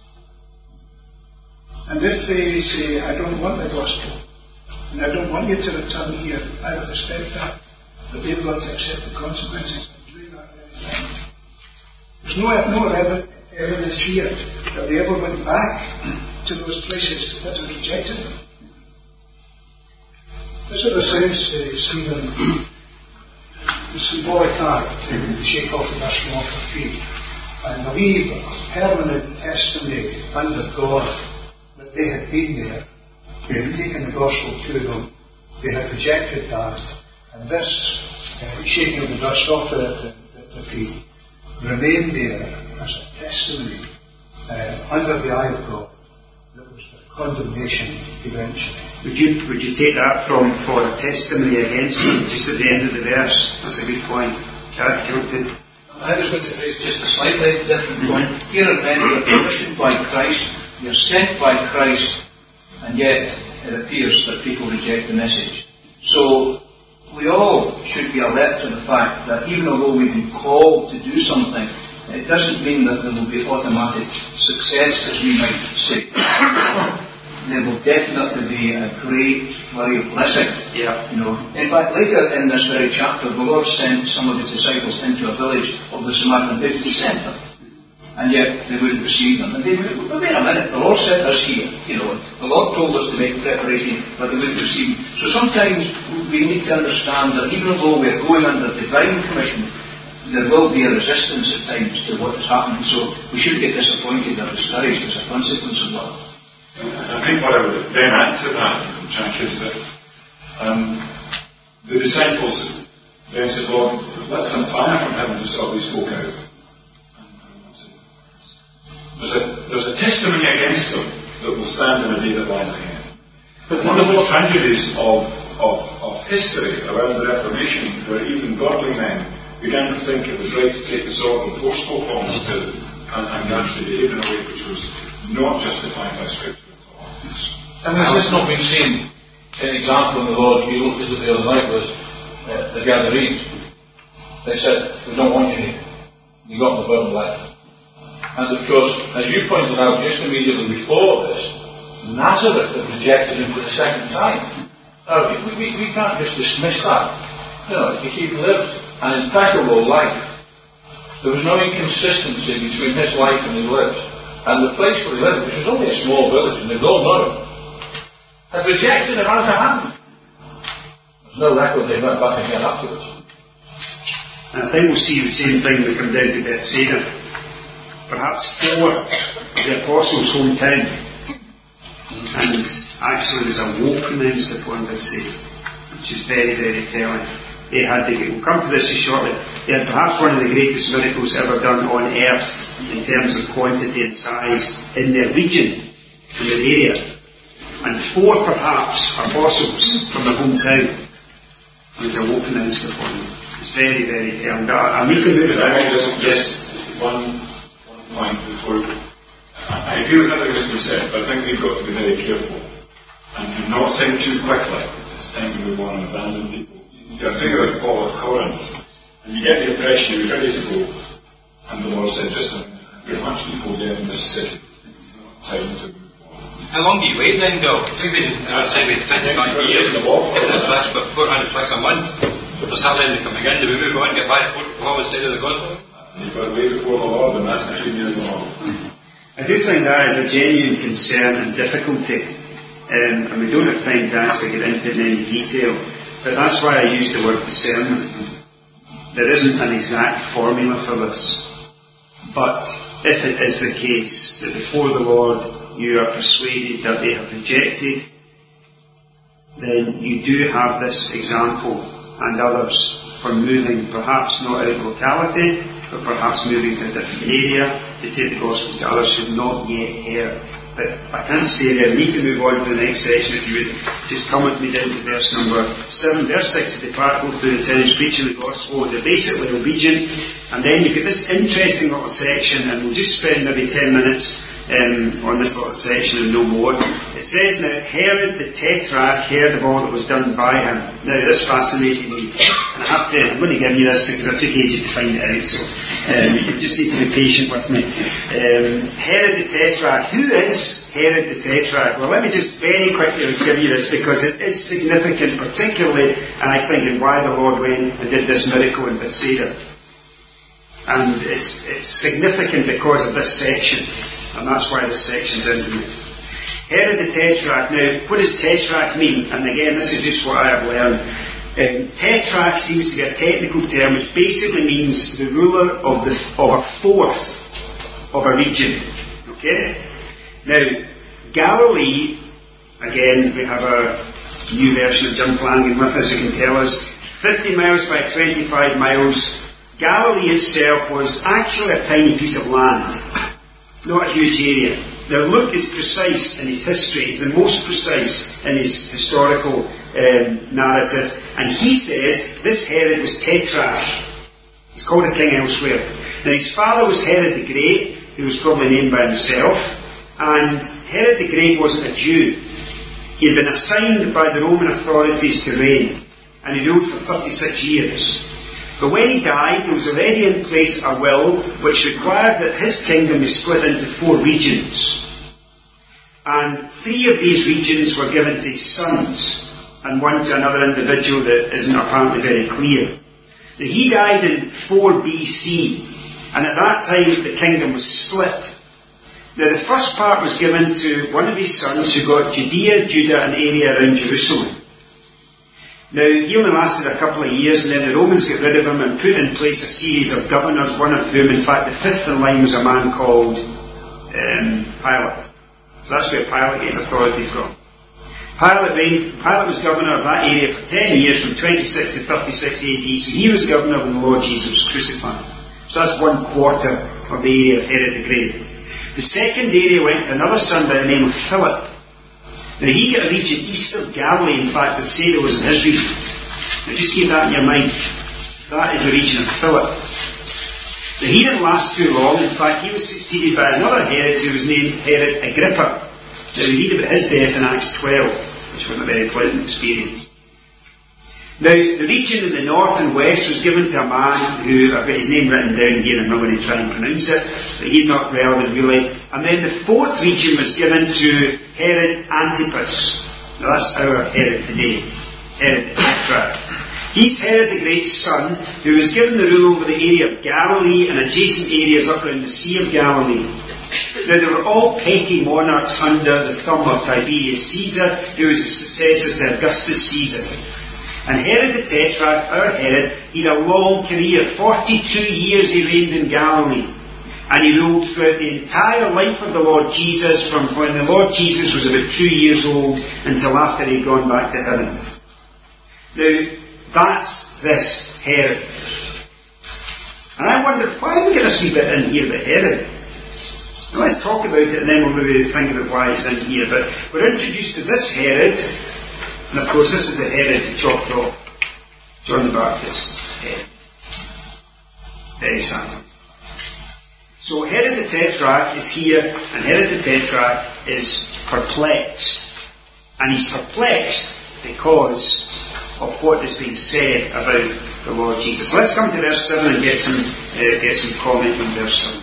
And if they say, I don't want the gospel, and I don't want you to return here, I would respect that, but they've got to accept the consequences of doing that very thing. There's no, no evidence here that they ever went back to those places that had rejected them. This sort of sounds, uh, Stephen, the symbolic act to shake off the dust from off their feet, and a wee permanent testimony under God that they had been there, they had taken the gospel to them, they had rejected that, and this uh, shaking of the dust off the, the, the feet remained there as a testimony uh, under the eye of God that was the condemnation eventually. Would you, would you take that from for a testimony against them, just at the end of the verse? That's a good point. Chad, do you want to? I was going to raise just a slightly different point. Here are men who are commissioned by Christ, you're sent by Christ, and yet it appears that people reject the message. So we all should be alert to the fact that even although we've been called to do something, it doesn't mean that there will be automatic success, as we might say. There will definitely be a great flurry of blessing. Yeah. You know, in fact, later in this very chapter, the Lord sent some of His disciples into a village of the Samaritan people. He sent them, and yet they wouldn't receive them. And they would, well, wait a minute, the Lord sent us here. You know, the Lord told us to make preparation, but they wouldn't receive them. So sometimes we need to understand that even though we're going under divine commission, there will be a resistance at times to what is happening. So we shouldn't get disappointed or discouraged as a consequence of that. I think what I would then add to that, Jack, is that um, the disciples then said, Lord, let them fire from heaven to sort these folk out. There's a, there's a testimony against them that will stand in the day that lies ahead. But one of the tragedies of, of, of history around the Reformation, where even godly men began to think it was right to take the sword and force folk almost to and, and actually behave in a way which was not justified by Scripture at all. And has this not been seen? An example in the Lord, you looked at it the other night, was uh, the Gadarenes. They said, we don't want you here. You got the burden left. And of course, as you pointed out just immediately before this, Nazareth had rejected him for the second time. Now, we, we, we can't just dismiss that. You know, he lived an impeccable life. There was no inconsistency between his life and his lips. And the place where he lived, which was only a small village, and they'd all known him, had rejected him out of hand. There's no record they went back again afterwards. And I think we'll see the same thing when we come down to Bethsaida. Perhaps four of the apostles' hometown. And actually there's a woe pronounced upon Bethsaida, which is very, very telling. They had the, we'll come to this shortly, they had perhaps one of the greatest miracles ever done on earth in terms of quantity and size in their region, in their area. And four perhaps apostles from the hometown. And there's a woe pronounced upon them. It's very, very telling. But I, I need to move it on. Yes, one, one point before. I agree with everything that's been said, but I think we've got to be very careful and, and not think too quickly. It's time to move on and abandon people. You think about Paul at Corinth, and you get the impression he was ready to go, and the Lord said, just a bit much people get in this city. It's not time to move on. How long do you wait then, Bill? I think we said we twenty-nine years. That's about four hundred flags a month. Does that then coming in? Do we move on and get back to what was said of the gospel? You've got to wait before the Lord, and that's between you and the Lord. I do think that is a genuine concern and difficulty, um, and we don't have time to actually get into any detail, but that's why I use the word discernment. There isn't an exact formula for this, but if it is the case that before the Lord you are persuaded that they have rejected, then you do have this example and others for moving perhaps not out of locality, but perhaps moving to a different area to take the gospel to others who have not yet heard. But I can't stay there. I need to move on to the next section. If you would just come with me down to verse number seven. Verse six is the part go through the towns preaching the gospel. They're basically obedient. And then you get this interesting little section, and we'll just spend maybe ten minutes um, on this little section and no more. It says, now Herod the Tetrarch heard of all that was done by him. Now this fascinated me. And I have to, I'm going to give you this because I took ages to find it out, so um, you just need to be patient with me. Um, Herod the Tetrarch. Who is Herod the Tetrarch? Well, let me just very quickly give you this because it is significant, particularly, and I think, in why the Lord went and did this miracle in Bethsaida. And it's, it's significant because of this section, and that's why this section's in here. Herod the Tetrarch. Now, what does Tetrarch mean? And again, this is just what I have learned. Um, tetrarch seems to be a technical term which basically means the ruler of, the, of a fourth of a region. Okay? Now, Galilee, again, we have a new version of John Flanagan with us who can tell us, fifty miles by twenty-five miles. Galilee itself was actually a tiny piece of land, not a huge area. Now, Luke is precise in his history. He's the most precise in his historical um, narrative. And he says this Herod was Tetrarch. He's called a king elsewhere. Now, his father was Herod the Great, who was probably named by himself. And Herod the Great wasn't a Jew. He had been assigned by the Roman authorities to reign. And he ruled for thirty-six years. But when he died, there was already in place a will which required that his kingdom be split into four regions. And three of these regions were given to his sons, and one to another individual that isn't apparently very clear. Now, he died in four B C, and at that time the kingdom was split. Now, the first part was given to one of his sons who got Judea, Judah, and area around Jerusalem. Now, he only lasted a couple of years, and then the Romans got rid of him and put in place a series of governors, one of whom, in fact, the fifth in line was a man called um, Pilate. So that's where Pilate gets authority from. Pilate, reigned, Pilate was governor of that area for ten years, from twenty-six to thirty-six A D, so he was governor when the Lord Jesus was crucified. So that's one quarter of the area of Herod the Great. The second area went to another son by the name of Philip. Now, he got a region east of Galilee, in fact, that Sarah was in his region. Now, just keep that in your mind. That is the region of Philip. Now, he didn't last too long. In fact, he was succeeded by another Herod who was named Herod Agrippa. Now, we read about his death in Acts twelve, which wasn't a very pleasant experience. Now, the region in the north and west was given to a man who, I've got his name written down here, I'm not going to try and pronounce it, but he's not relevant really. And then the fourth region was given to Herod Antipas. Now that's our Herod today, Herod the Tetrarch. He's Herod the Great's son, who was given the rule over the area of Galilee and adjacent areas up around the Sea of Galilee. Now they were all petty monarchs under the thumb of Tiberius Caesar, who was the successor to Augustus Caesar. And Herod the Tetrarch, our Herod, he had a long career. forty-two years he reigned in Galilee. And he ruled throughout the entire life of the Lord Jesus, from when the Lord Jesus was about two years old until after he'd gone back to heaven. Now, that's this Herod. And I wondered, why have we got this wee bit in here about Herod? Now, let's talk about it and then we'll maybe think about why it's in here. But we're introduced to this Herod. And of course, this is the Herod who chopped off John the Baptist's head. Very sad. So Herod the Tetrarch is here, and Herod the Tetrarch is perplexed. And he's perplexed because of what is being said about the Lord Jesus. Let's come to verse seven and get some, uh, get some comment on verse seven.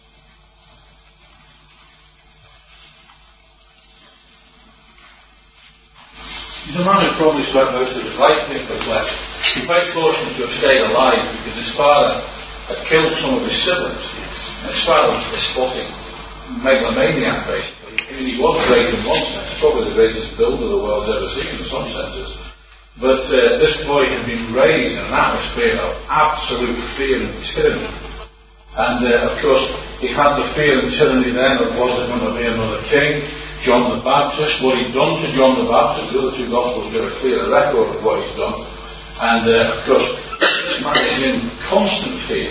He's a man who probably spent most of his life being perplexed. He's quite fortunate to have stayed alive because his father had killed some of his siblings. And his father was a despotic megalomaniac, basically. I mean, he was great in one sense, probably the greatest builder the world's ever seen in some senses. But uh, this boy had been raised in an atmosphere of absolute fear and tyranny. And uh, of course, he had the fear and tyranny then of was there going to be another king? John the Baptist, what he'd done to John the Baptist, the other two Gospels give a clear record of what he's done. And uh, of course, this man is in constant fear.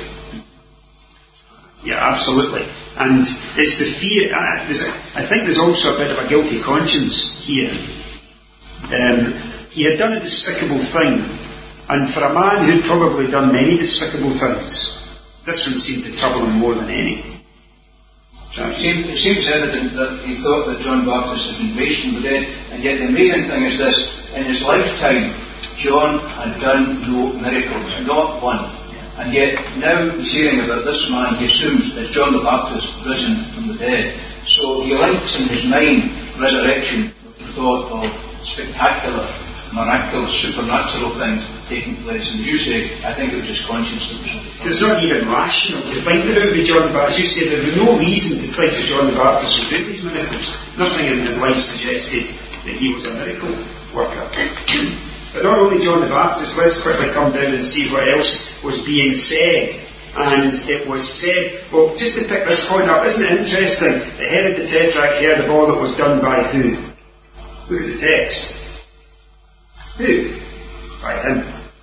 Yeah, absolutely. And it's the fear, uh, there's a, I think there's also a bit of a guilty conscience here. Um, he had done a despicable thing, and for a man who'd probably done many despicable things, this one seemed to trouble him more than any. It seems, it seems evident that he thought that John the Baptist had been raised from the dead, and yet the amazing thing is this: in his lifetime, John had done no miracles, not one. And yet now he's hearing about this man, he assumes that John the Baptist risen from the dead. So he links in his mind resurrection with the thought of spectacular, miraculous, supernatural things taking place. And as you say, I think it was his conscience that was. It's not even rational to think that it would be John the Baptist. As you say, there was no reason to think that John the Baptist would do these miracles. Nothing in his life suggested that he was a miracle worker. But not only John the Baptist, let's quickly come down and see what else was being said. And it was said, well, just to pick this point up, isn't it interesting that Herod the Tetrarch heard of all that was done by who? Look at the text. Who? By him.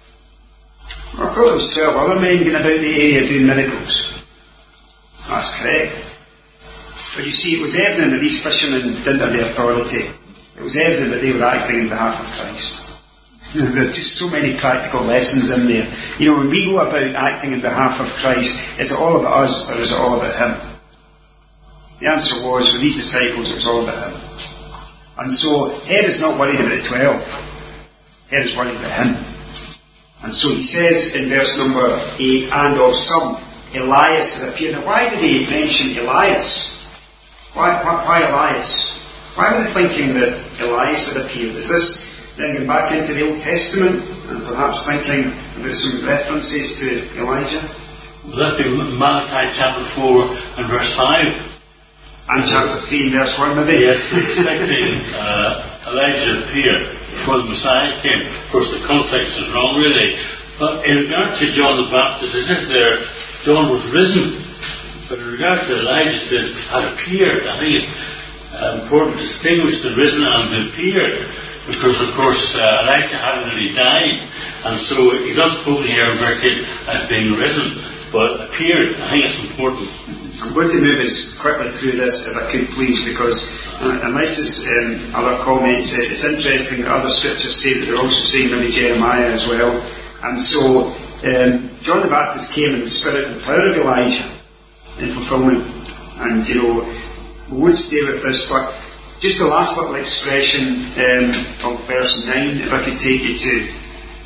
Well, I thought there was twelve other men going about the area doing miracles. That's correct. But you see, it was evident that these fishermen didn't have the authority. It was evident that they were acting in behalf of Christ. There are just so many practical lessons in there. You know, when we go about acting in behalf of Christ, is it all about us or is it all about Him? The answer was, with these disciples, it was all about Him. And so, Herod's not worried about the twelve. Herod's worried about Him. And so he says in verse number eight, and of some, Elias had appeared. Now, why did he mention Elias? Why, why, why Elias? Why were they thinking that Elias had appeared? Is this then going back into the Old Testament and perhaps thinking about some references to Elijah? Would that be Malachi chapter four and verse five? And chapter three and verse one maybe? Yes, expecting uh, Elijah to appear before the Messiah came. Of course, the context is wrong really. But in regard to John the Baptist, it is there, John was risen. But in regard to Elijah, it had appeared. I think it's uh, important to distinguish the risen and the appeared. Because, of course, uh, Elijah hadn't really died, and so he's not spoken here in verse eight as being risen, but appeared. I think it's important. I'm going to move as quickly through this, if I could please, because uh, unless there's um, other comments, uh, it's interesting that other scriptures say that they're also saying maybe Jeremiah as well. And so, um, John the Baptist came in the spirit and power of Elijah in fulfillment. And, you know, we would stay with this, but just the last little expression um, of verse nine, if I could take you to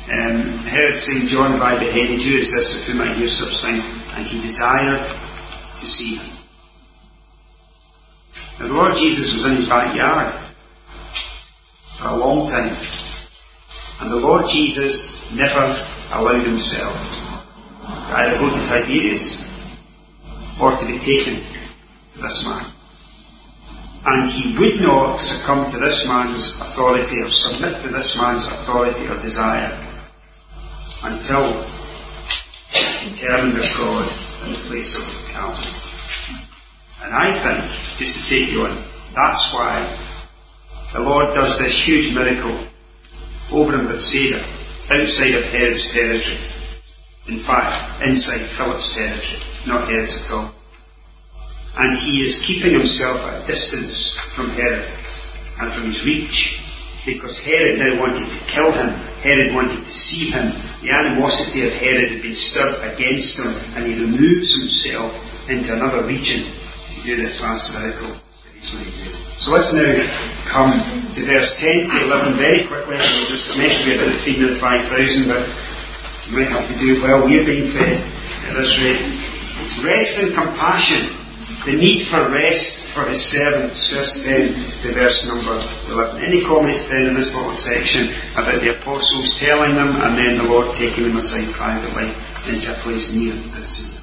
Um, Herod saying, John have I beheaded, who is this of whom I hear such things? And he desired to see him. Now the Lord Jesus was in his backyard for a long time. And the Lord Jesus never allowed himself to either go to Tiberias or to be taken to this man. And he would not succumb to this man's authority or submit to this man's authority or desire until he determined of God in the place of Calvary. And I think, just to take you on, that's why the Lord does this huge miracle over in Bethsaida, outside of Herod's territory. In fact, inside Philip's territory, not Herod's at all. And he is keeping himself at a distance from Herod and from his reach, because Herod now wanted to kill him. Herod wanted to see him. The animosity of Herod had been stirred against him, and he removes himself into another region to do this last miracle that he's going to do. So let's now come to verse ten to eleven very quickly. This is meant to be about the feeding of the five thousand, but you might have to do it well. We're being fed at this rate. Rest and compassion. The need for rest for his servants, verse ten to verse number eleven. Any comments then in this little section about the apostles telling them and then the Lord taking them aside privately into a place near Bethsaida?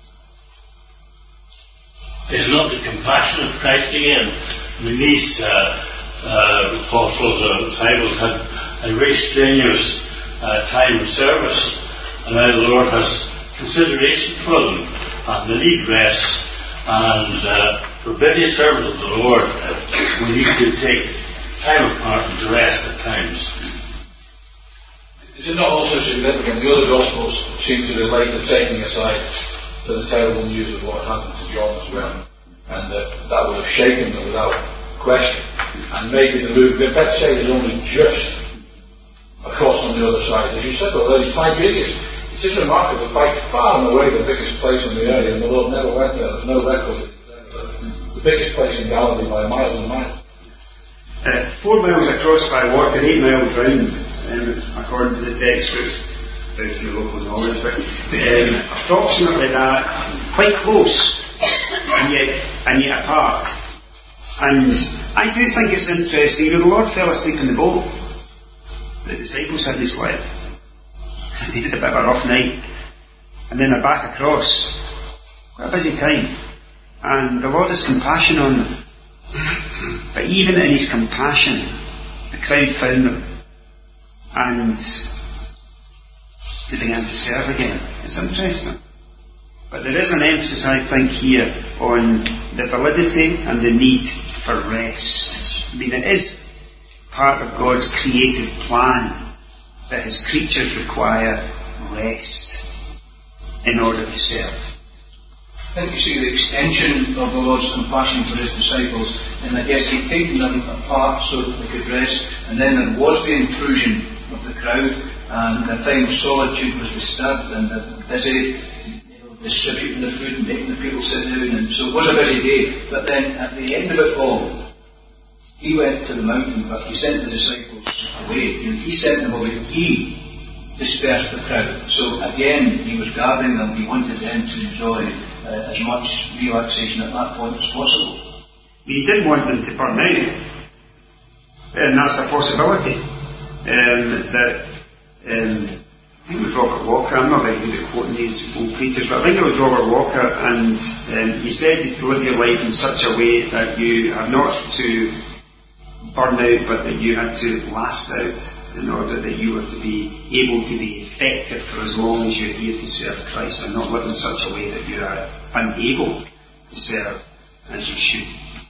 Is not the compassion of Christ again? I mean, these uh, uh, apostles or disciples had a very strenuous uh, time of service, and now the Lord has consideration for them, and they need rest. And uh, for busy servants of the Lord, we need to take time apart and to rest at times. Is it not also significant? The other Gospels seem to relate the taking aside to the terrible news of what happened to John as well, and that that would have shaken them without question. And maybe the move, but Bethsaida is only just across on the other side. As you said already, Tiberias. It's just remarkable, by far and away the biggest place in the area, and the Lord never went there. There's no record of it. The biggest place in Galilee by miles and miles. Uh, four miles across by water, eight miles round, um, according to the text, which about your local knowledge, but um, approximately that, quite close, and yet and yet apart. And I do think it's interesting. You know, the Lord fell asleep in the boat. The disciples hadn't slept. They did a bit of a rough night, and then they're back across. Quite a busy time, and the Lord has compassion on them. But even in his compassion, the crowd found them, and they began to serve again. It's interesting. But there is an emphasis, I think, here on the validity and the need for rest. I mean, it is part of God's creative plan that his creatures require rest in order to serve. I think you see the extension of the Lord's compassion for his disciples, and I guess he'd taken them apart so that they could rest, and then there was the intrusion of the crowd, and the time of solitude was disturbed, and the busy, you know, distributing the food and making the people sit down, and so it was a busy day. But then at the end of it all, he went to the mountain, but he sent the disciples away. And he sent them away. He dispersed the crowd. So again, he was gathering them. He wanted them to enjoy uh, as much relaxation at that point as possible. He didn't want them to burn out. And that's a possibility. Um, that um, I think it was Robert Walker. I'm not very good at quoting these old preachers, but I think it was Robert Walker, and um, he said you to live your life in such a way that you have not to burn out, but that you had to last out in order that you were to be able to be effective for as long as you're here to serve Christ, and not live in such a way that you are unable to serve as you should.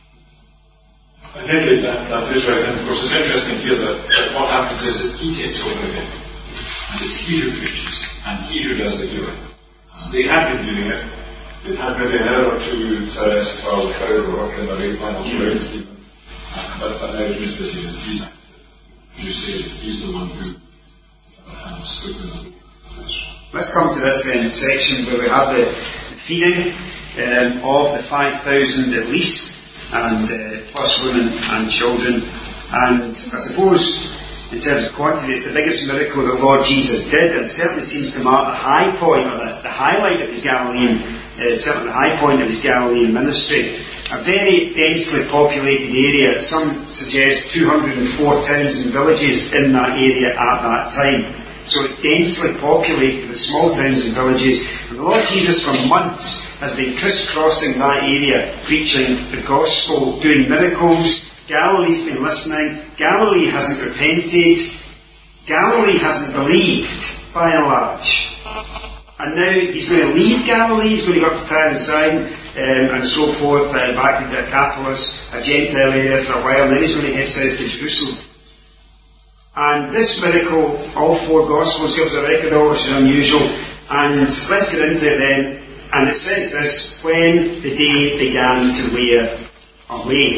I think that, that is right, and of course it's interesting here that, that what happens is that he takes over again, and it's he who preaches, and he who does the doing. They had been doing it. They'd had maybe an hour or two to rest while the crowd were working their eight final prayers, even. But, but now he's busy, and he's active. As you say, he's the one who um, stood in the boat. Let's come to this then section where we have the feeding um, of the five thousand at least, and uh, plus women and children. And I suppose in terms of quantity. It's the biggest miracle the Lord Jesus did, and certainly seems to mark the high point, or the, the highlight of his Galilean, uh, certainly the high point of his Galilean ministry. A very densely populated area. Some suggest two hundred four towns and villages in that area at that time. So it's densely populated with small towns and villages. And the Lord Jesus for months has been crisscrossing that area, preaching the gospel, doing miracles. Galilee's been listening. Galilee hasn't repented. Galilee hasn't believed, by and large. And now he's going to leave Galilee. He's going to go up to Tyre and Sidon um, and so forth, uh, back to Decapolis, a Gentile area for a while. And then he's going to head south to Jerusalem. And this miracle, all four Gospels gives a record of, which is unusual. And let's get into it then. And it says this: when the day began to wear away.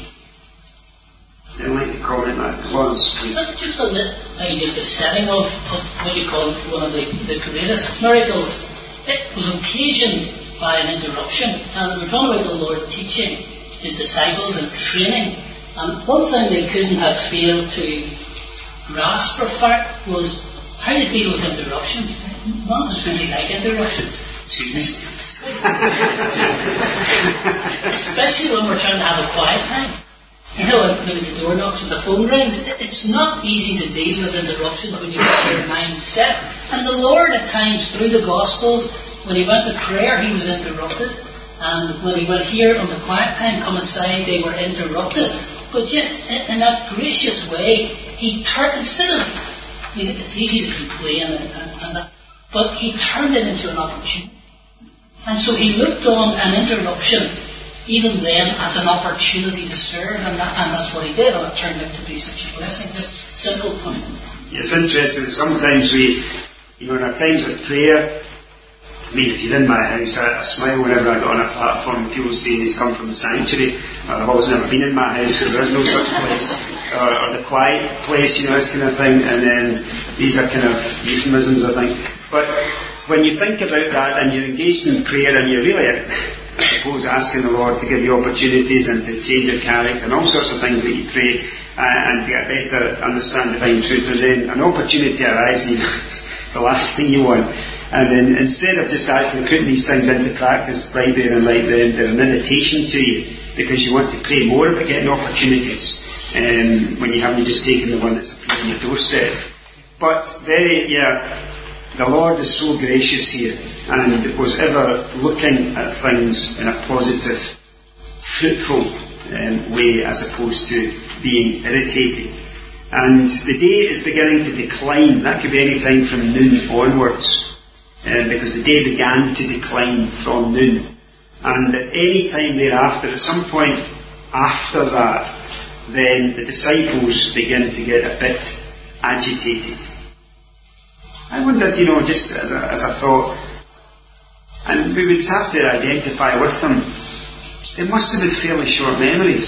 I'd like to comment that once. That's just a bit, maybe just a setting of, of what you call one of the, the greatest miracles. It was occasioned by an interruption. And we're talking about the Lord teaching his disciples and training. And one thing they couldn't have failed to grasp or fact was how to deal with interruptions. None of us really like interruptions. Especially when we're trying to have a quiet time. You know, maybe the door knocks and the phone rings. It's not easy to deal with interruptions when you've got your mind set. And the Lord at times through the Gospels, when he went to prayer, he was interrupted. And when he went here on the quiet time, come aside, they were interrupted. But yet, in that gracious way, he turned, instead of, I mean, it's easy to complain and, and, and that, but he turned it into an opportunity. And so he looked on an interruption, even then, as an opportunity to serve, and, that, and that's what he did, and it turned out to be such a blessing. Just simple point. Yeah, it's interesting that sometimes we, you know, in our times of prayer, I mean, if you're in my house, I, I smile whenever I get on a platform and people say he's come from the sanctuary. I've always never been in my house, so there is no such place. Or, or the quiet place, you know, this kind of thing. And then these are kind of euphemisms, I think. But when you think about that and you're engaged in prayer and you're really, I suppose, asking the Lord to give you opportunities and to change your character and all sorts of things that you pray uh, and to get better understand divine truth, and then an opportunity arises, it's the last thing you want. And then instead of just actually putting these things into practice right there and right then, they're an invitation to you because you want to pray more about getting opportunities um, when you haven't just taken the one that's on your doorstep. But very, yeah, the Lord is so gracious here and was ever looking at things in a positive, fruitful um, way as opposed to being irritated. And the day is beginning to decline. That could be any time from noon onwards. Uh, because the day began to decline from noon. And at any time thereafter, at some point after that, then the disciples begin to get a bit agitated. I wondered, you know, just as a, as a thought, and we would have to identify with them, they must have been fairly short memories.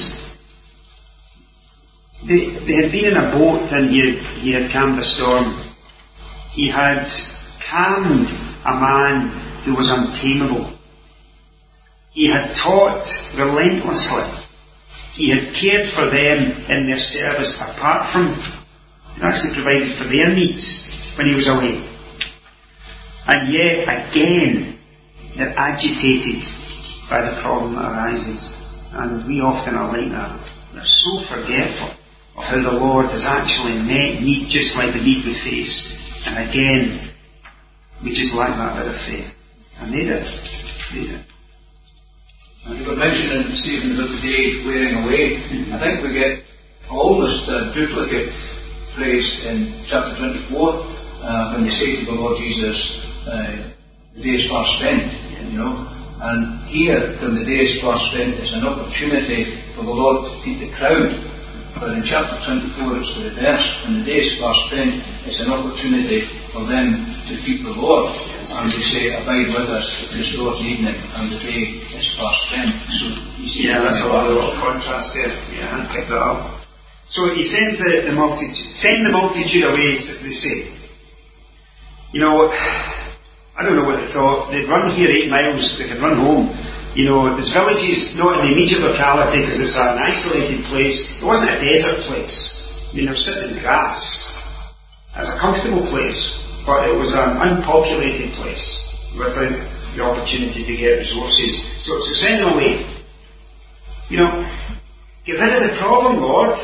They, they had been in a boat and he had, he had calmed a storm. He had calmed a man who was untamable. He had taught relentlessly. He had cared for them in their service apart from, he actually provided for their needs when he was away. And yet again they're agitated by the problem that arises. And we often are like that. We're so forgetful of how the Lord has actually met need just like the need we face. And again, we just lack that bit of faith. And they did. They did. And you were mentioning, Stephen, about the day wearing away. I think we get almost a duplicate phrase in chapter twenty-four uh, when they say to the Lord Jesus, uh, the day is far spent, you know. And here, when the day is far spent, it's an opportunity for the Lord to feed the crowd. But in chapter twenty-four, it's the reverse. When the day is far spent, it's an opportunity for them to feed the Lord. And they say, abide with us this Lord's evening, and the day is far spent. So you see, yeah, that's a lot of contrast there. Yeah, I picked that up. So he sends the, the multitude, send the multitude away, they say. You know, I don't know what they thought. They'd run here eight miles, they could run home. You know, there's villages not in the immediate locality because it's an isolated place. It wasn't a desert place. mean, they were sitting in grass. It was a comfortable place, but it was an unpopulated place without the opportunity to get resources. So to send them away. You know, get rid of the problem, Lord.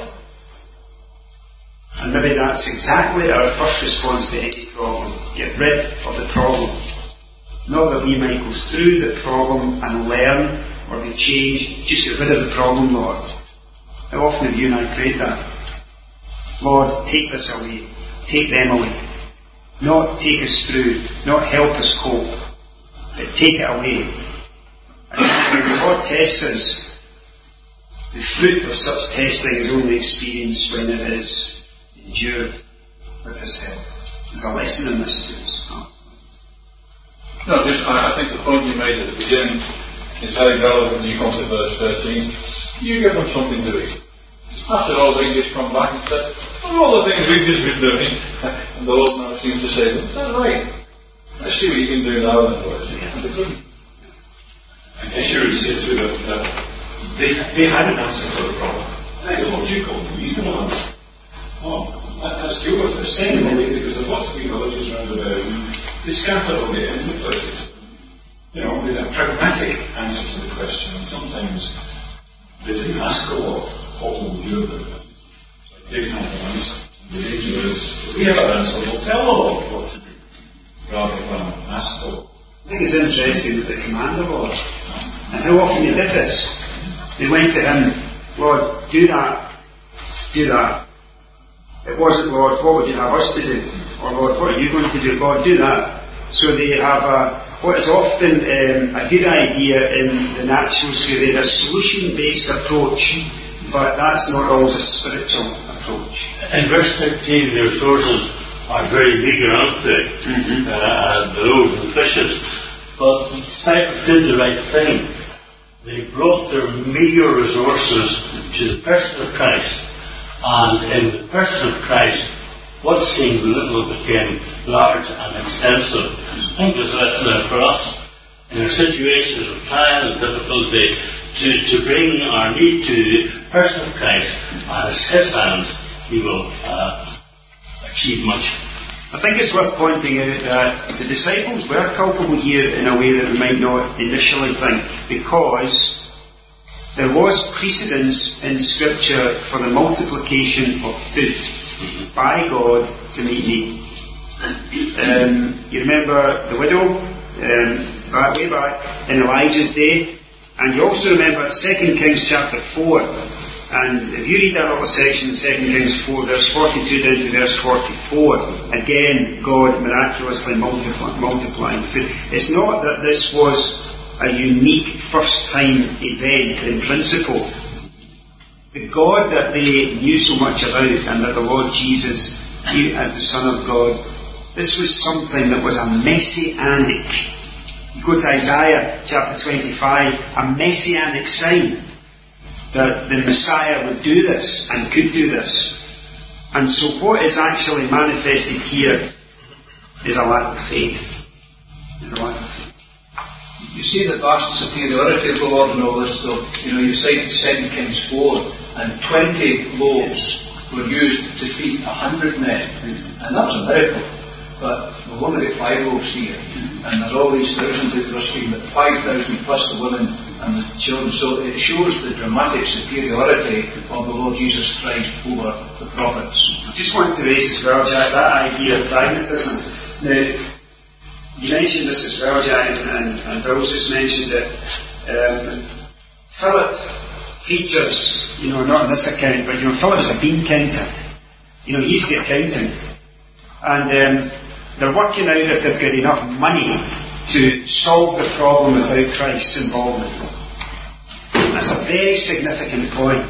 And maybe that's exactly our first response to any problem. Get rid of the problem. Not that we might go through the problem and learn or be changed. Just get rid of the problem, Lord. How often have you and I prayed that? Lord, take this away. Take them away. Not take us through. Not help us cope. But take it away. And when the Lord tests us, the fruit of such testing is only experienced when it is endured with His help. There's a lesson in this to us. No, just, I, I think the point you made at the beginning is very relevant when you come to verse thirteen. You give them something to eat. After all, they just come back and say, well, all the things we've just been doing, and the Lord now seems to say, is that right? Let's see what you can do now then, Lord. And they couldn't. I guess you would say too that, that they, they had an answer for the problem. Hey, the logical, reasonable answer. Oh, let, let's deal with this. Send them away, because there's lots of wee villages around about. They scattered away in the places. You know, they had a pragmatic answer to the question, and sometimes they didn't ask the Lord, what will we do about it? They had an answer. The danger is, if we have an answer, we'll tell the Lord what to do, rather than ask the Lord. I think it's interesting that they command the Lord. And how often they did this. They went to Him, Lord, do that, do that. It wasn't, Lord, what would you have us to do? Or, Lord, what are you going to do? Lord, do that. So they have a, what is often um, a good idea in the natural sphere. They have a solution-based approach, but that's not always a spiritual approach. In verse thirteen, the resources are very meagre, aren't they? Mm-hmm. Uh, the loaves and fishes. But the disciples did the right thing. They brought their meagre resources to the person of Christ. And in the person of Christ, what seemed little became large and extensive. I think there's a lesson there for us in our situations of trial and difficulty to, to bring our need to the person of Christ, and as His hands He will uh, achieve much. I think it's worth pointing out that the disciples were culpable here in a way that we might not initially think, because there was precedence in Scripture for the multiplication of food by God to meet need. Um, you remember the widow um, back, way back in Elijah's day, and you also remember Second Kings chapter four. And if you read that little section, Second Kings four, verse forty-two down to verse forty-four, again, God miraculously multiply, multiplying food. It's not that this was a unique first-time event in principle. The God that they knew so much about, and that the Lord Jesus, He as the Son of God, this was something that was a messianic. You go to Isaiah chapter twenty-five, a messianic sign that the Messiah would do this and could do this. And so what is actually manifested here is a lack of faith. Is a lack of faith. You see the vast superiority of the Lord in all this, though. You know, you cited Second Kings four, and twenty loaves were used to feed a hundred men. And that was a miracle. But we've only got five loaves here. And there's all these thousands that were feeding, but five thousand plus the women and the children. So it shows the dramatic superiority of the Lord Jesus Christ over the prophets. I just want to raise as well, Jack, that idea of pragmatism. Now, you mentioned this as well, Jack, and, and, and Bill's just mentioned it. Um, Philip features, you know, not in this account, but, you know, Philip is a bean counter. You know, he's the accountant. And um, they're working out if they've got enough money to solve the problem without Christ's involvement. That's a very significant point.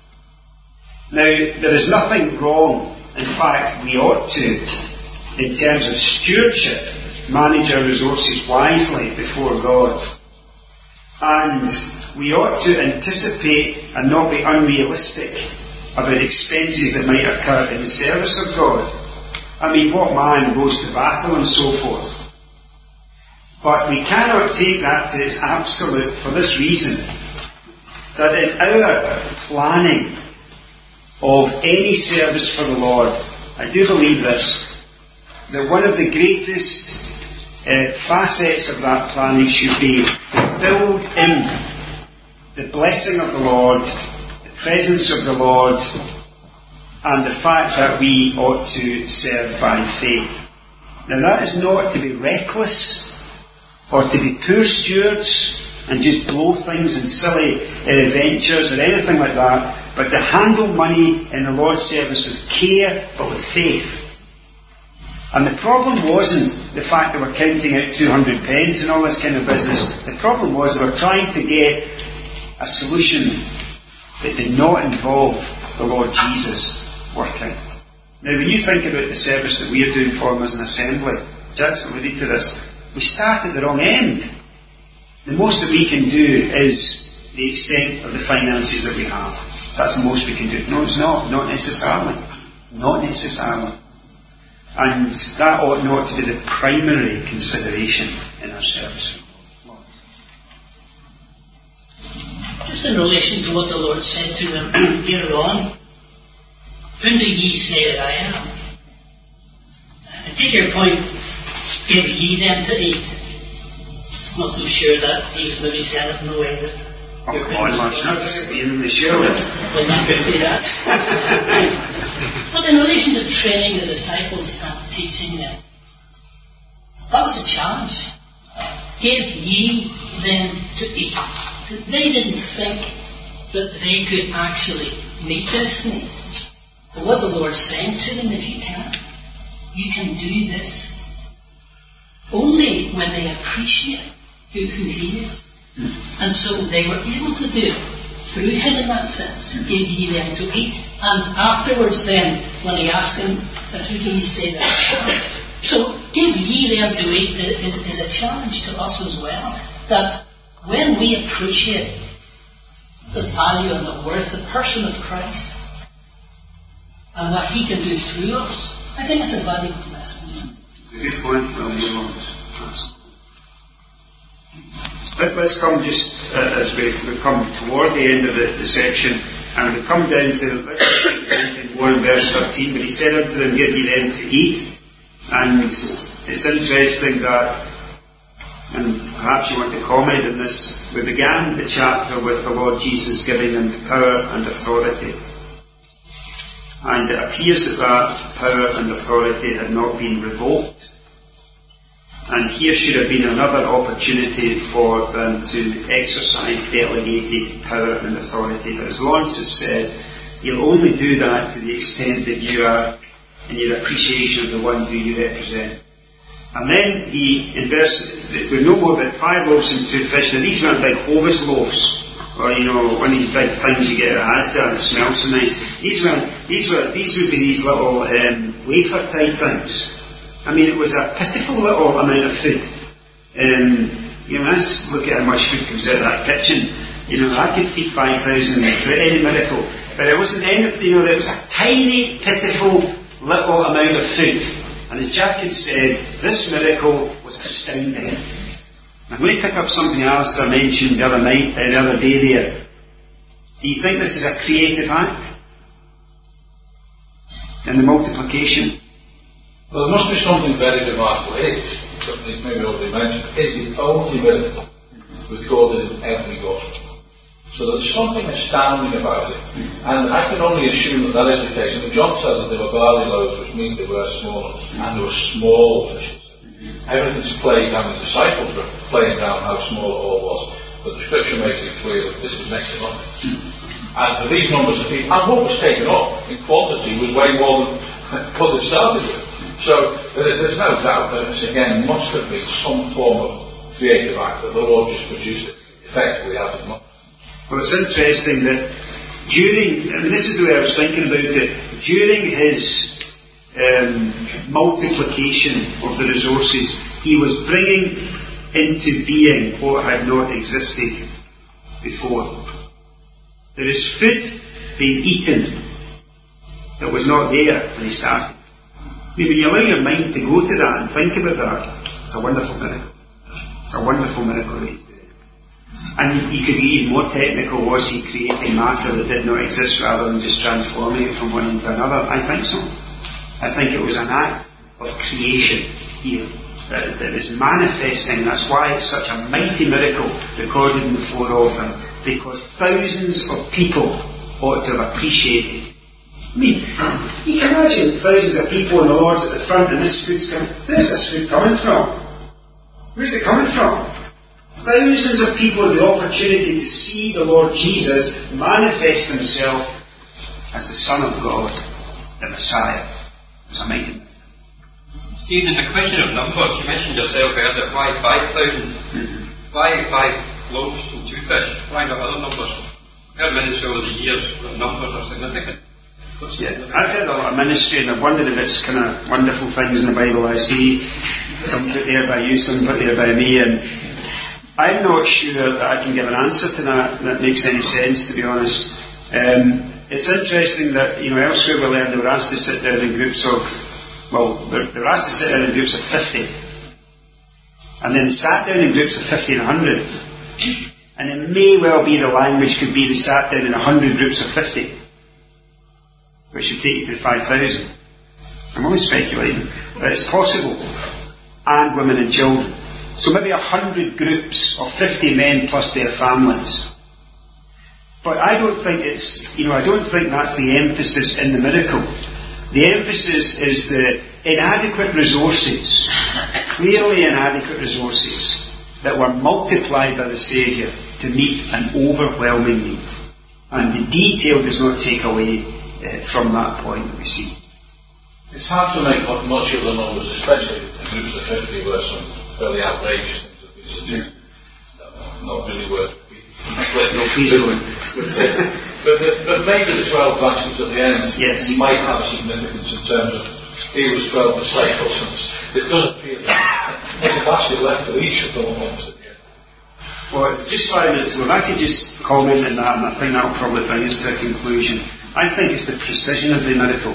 Now, there is nothing wrong. In fact, we ought to, in terms of stewardship, manage our resources wisely before God. And we ought to anticipate and not be unrealistic about expenses that might occur in the service of God. I mean, what man goes to battle and so forth? But we cannot take that to its absolute for this reason, that in our planning of any service for the Lord, I do believe this, that one of the greatest uh, facets of that planning should be to build in the blessing of the Lord, the presence of the Lord, and the fact that we ought to serve by faith. Now that is not to be reckless or to be poor stewards and just blow things in silly uh, ventures or anything like that, but to handle money in the Lord's service with care but with faith. And the problem wasn't the fact that we're counting out two hundred pence and all this kind of business. The problem was they were trying to get a solution that did not involve the Lord Jesus working. Now when you think about the service that we are doing for them as an assembly, Jack's alluded to this, we start at the wrong end. The most that we can do is the extent of the finances that we have. That's the most we can do. No, it's not. Not necessarily. Not necessarily. And that ought not to be the primary consideration in our service. Just in relation to what the Lord said to them here on, whom do ye say that I am? I take your point, give ye them to eat. I'm not so sure that he was maybe saying it in the way that oh, come on, Marsh, not disagreeing with the surely. Well, not going to do that. But in relation to training the disciples and teaching them, that was a challenge. Give ye them to eat. They didn't think that they could actually meet this need. But what the Lord's saying to them, if you can, you can do this only when they appreciate who, who He is. And so they were able to do it through Him in that sense. Give ye them to eat. And afterwards then, when He asked them, who do ye say that I am? So, give ye them to eat is, is a challenge to us as well. That when we appreciate the value and the worth, the person of Christ, and what He can do through us, I think it's a valuable lesson. Good point, well, Let, let's come just uh, as we, we come toward the end of the, the section, and we come down to, let's just think more in verse thirteen, but He said unto them, give ye them to eat. And it's interesting that, and perhaps you want to comment on this, we began the chapter with the Lord Jesus giving them power and authority. And it appears that that power and authority had not been revoked. And here should have been another opportunity for them to exercise delegated power and authority. But as Lawrence has said, you'll only do that to the extent that you are in your appreciation of the one who you represent. And then he, in verse, we know more about five loaves and two fish. Now these weren't big Hovis loaves, or you know, one of these big things you get at Asda and it smells so nice. These were, these were, these would be these little um, wafer type things. I mean, it was a pitiful little amount of food. Um, you know, let's look at how much food comes out of that kitchen. You know, that could feed five thousand without any miracle. But it wasn't anything, you know, there was a tiny, pitiful, little amount of food. And as Jack had said, this miracle was astounding. I'm going to pick up something else that I mentioned the other night, uh, the other day there. Do you think this is a creative act? In the multiplication? Well, there must be something very remarkable. It is, something maybe already mentioned, is the only miracle recorded in every gospel. So there's something astounding about it. And I can only assume that that is the case. I mean, John says that they were barley loaves, which means they were small, and they were small fishes. Everything's playing down, the disciples were playing down how small it all was. But the scripture makes it clear that this is next to nothing. And for these numbers of people, and what was taken up in quantity was way more than what they started with. So there's no doubt that this again must have been some form of creative act that the Lord just produced it effectively out of nothing. Well, it's interesting that during, I mean, this is the way I was thinking about it, during his um, multiplication of the resources, he was bringing into being what had not existed before. There is food being eaten that was not there when he started. I mean, when you allow your mind to go to that and think about that, it's a wonderful miracle. It's a wonderful miracle that he's doing. And you could be even more technical, was he creating matter that did not exist rather than just transforming it from one into another? I think so. I think it was an act of creation here that, that is manifesting. That's why it's such a mighty miracle recorded in the four of them, because thousands of people ought to have appreciated. I mean, you can imagine thousands of people and the Lord's at the front and this food's coming. Where's this food coming from? Where's it coming from? Thousands of people had the opportunity to see the Lord Jesus manifest himself as the Son of God, the Messiah. It was a mighty miracle. Stephen, the question of numbers, you mentioned yourself earlier, why five thousand? Mm-hmm. Why five loaves and two fish? Why not other numbers? I've heard ministry over the years that numbers are significant. Yeah, I've heard a lot of ministry and I've wondered if it's kind of wonderful things in the Bible I see. Some put there by you, some put there by me, and I'm not sure that I can give an answer to that that makes any sense, to be honest. Um, it's interesting that, you know, elsewhere we learned they were asked to sit down in groups of, well, they were asked to sit down in groups of fifty. And then sat down in groups of fifty and one hundred. And it may well be the language could be they sat down in one hundred groups of fifty, which would take you to five thousand. I'm only speculating, but it's possible. And women and children. So maybe a hundred groups of fifty men plus their families. But I don't think it's, you know, I don't think that's the emphasis in the miracle. The emphasis is the inadequate resources, clearly inadequate resources, that were multiplied by the Saviour to meet an overwhelming need. And the detail does not take away uh, from that point that we see. It's hard to make much of the numbers, especially in groups of fifty where some fairly outrageous things have been suggested. Not really worth no, please don't. but, the, but maybe the twelve baskets at the end yes. might have significance in terms of here was twelve disciples. It doesn't feel like there's a basket left for each of them ones at the end. Well, it's just five minutes, so if I could just comment on that, and I think that will probably bring us to a conclusion. I think it's the precision of the miracle.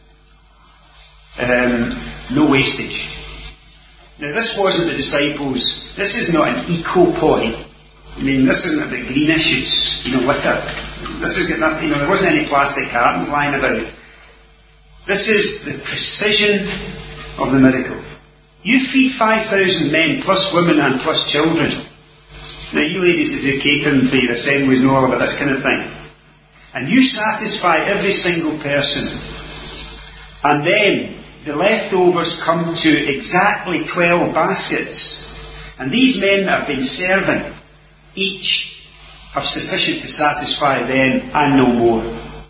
Um, no wastage. Now, this wasn't the disciples, this is not an eco point. I mean, this isn't about green issues, you know, litter. This has got nothing, you know, there wasn't any plastic cartons lying about. This is the precision of the miracle. You feed five thousand men, plus women and plus children. Now, you ladies that do catering for your assemblies know all about this kind of thing. And you satisfy every single person. And then the leftovers come to exactly twelve baskets. And these men that have been serving, each have sufficient to satisfy them and no more.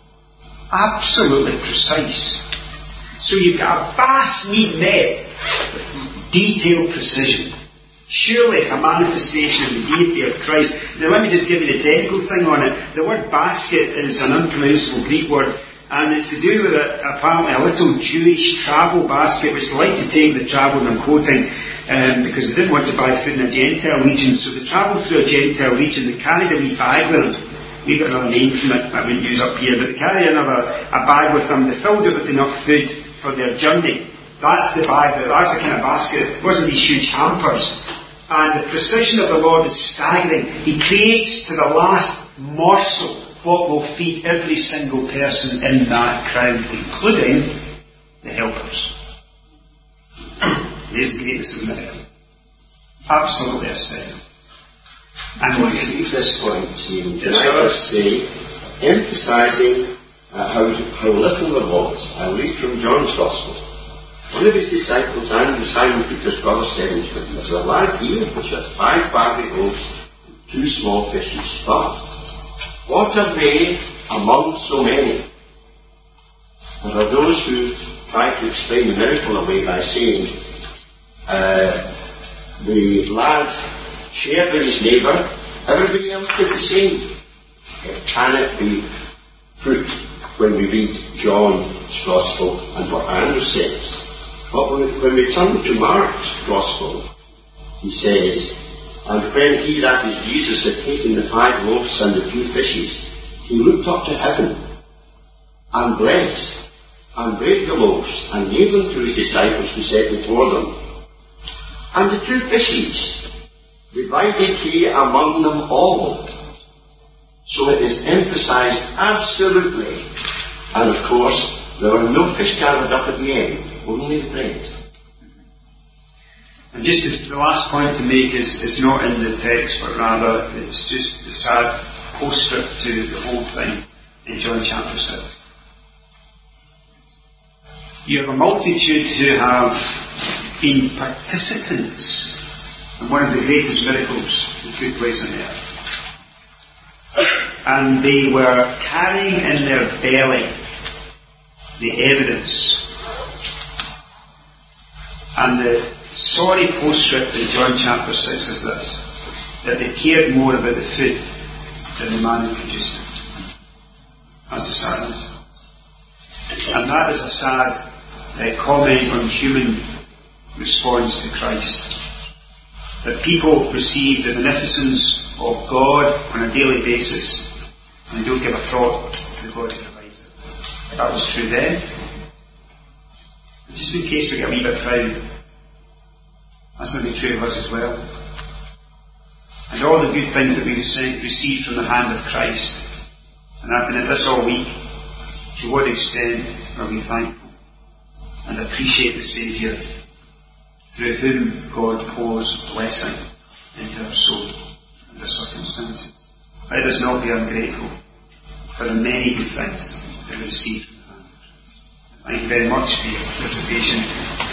Absolutely precise. So you've got a vast need met with detailed precision. Surely it's a manifestation of the deity of Christ. Now let me just give you the technical thing on it. The word basket is an unpronounceable Greek word, and it's to do with a, apparently a little Jewish travel basket which they like to take the travel, and I'm quoting, um, because they didn't want to buy food in a Gentile region, so they travelled through a Gentile region. They carried a wee bag with them. We've got another name from it I wouldn't use up here, but they carried another a bag with them. They filled it with enough food for their journey. That's the bag, that's the kind of basket. It wasn't these huge hampers. And the precision of the Lord is staggering. He creates to the last morsel what will feed every single person in that crowd, including the helpers. There's the greatness of the miracle. Absolutely astounding. And I want to leave this point, Stephen. Can I just say, emphasising uh, how, how little there was, I read from John's Gospel. One of his disciples, Andrew, Simon Peter's brother, said unto him, There's a lad here which hath five barley loaves and two small fishes. But what are they among so many? There are those who try to explain the miracle away by saying, uh, the lad shared with his neighbour, everybody else did the same. It cannot be put when we read John's Gospel and what Andrew says. But when we turn to Mark's Gospel, he says, And when he, that is Jesus, had taken the five loaves and the two fishes, he looked up to heaven, and blessed, and brake the loaves, and gave them to his disciples to set before them. And the two fishes, divided divided he among them all. So it is emphasized absolutely. And of course, there were no fish gathered up at the end, only the bread. And just the last point to make is, is not in the text, but rather it's just the sad postscript to the whole thing in John chapter six. You have a multitude who have been participants in one of the greatest miracles that took place on earth. And they were carrying in their belly the evidence. And the sorry postscript in John chapter six is this, that they cared more about the food than the man who produced it. That's the sadness. And that is a sad uh, comment on human response to Christ. That people receive the beneficence of God on a daily basis and they don't give a thought to the God who provides it. That was true then. Just in case we get a wee bit proud, that's going to be true of us as well. And all the good things that we receive from the hand of Christ, and I've been at this all week, to what extent are we thankful and appreciate the Saviour through whom God pours blessing into our soul and our circumstances. Let us not be ungrateful for the many good things that we receive from the hand of Christ. Thank you very much for your participation.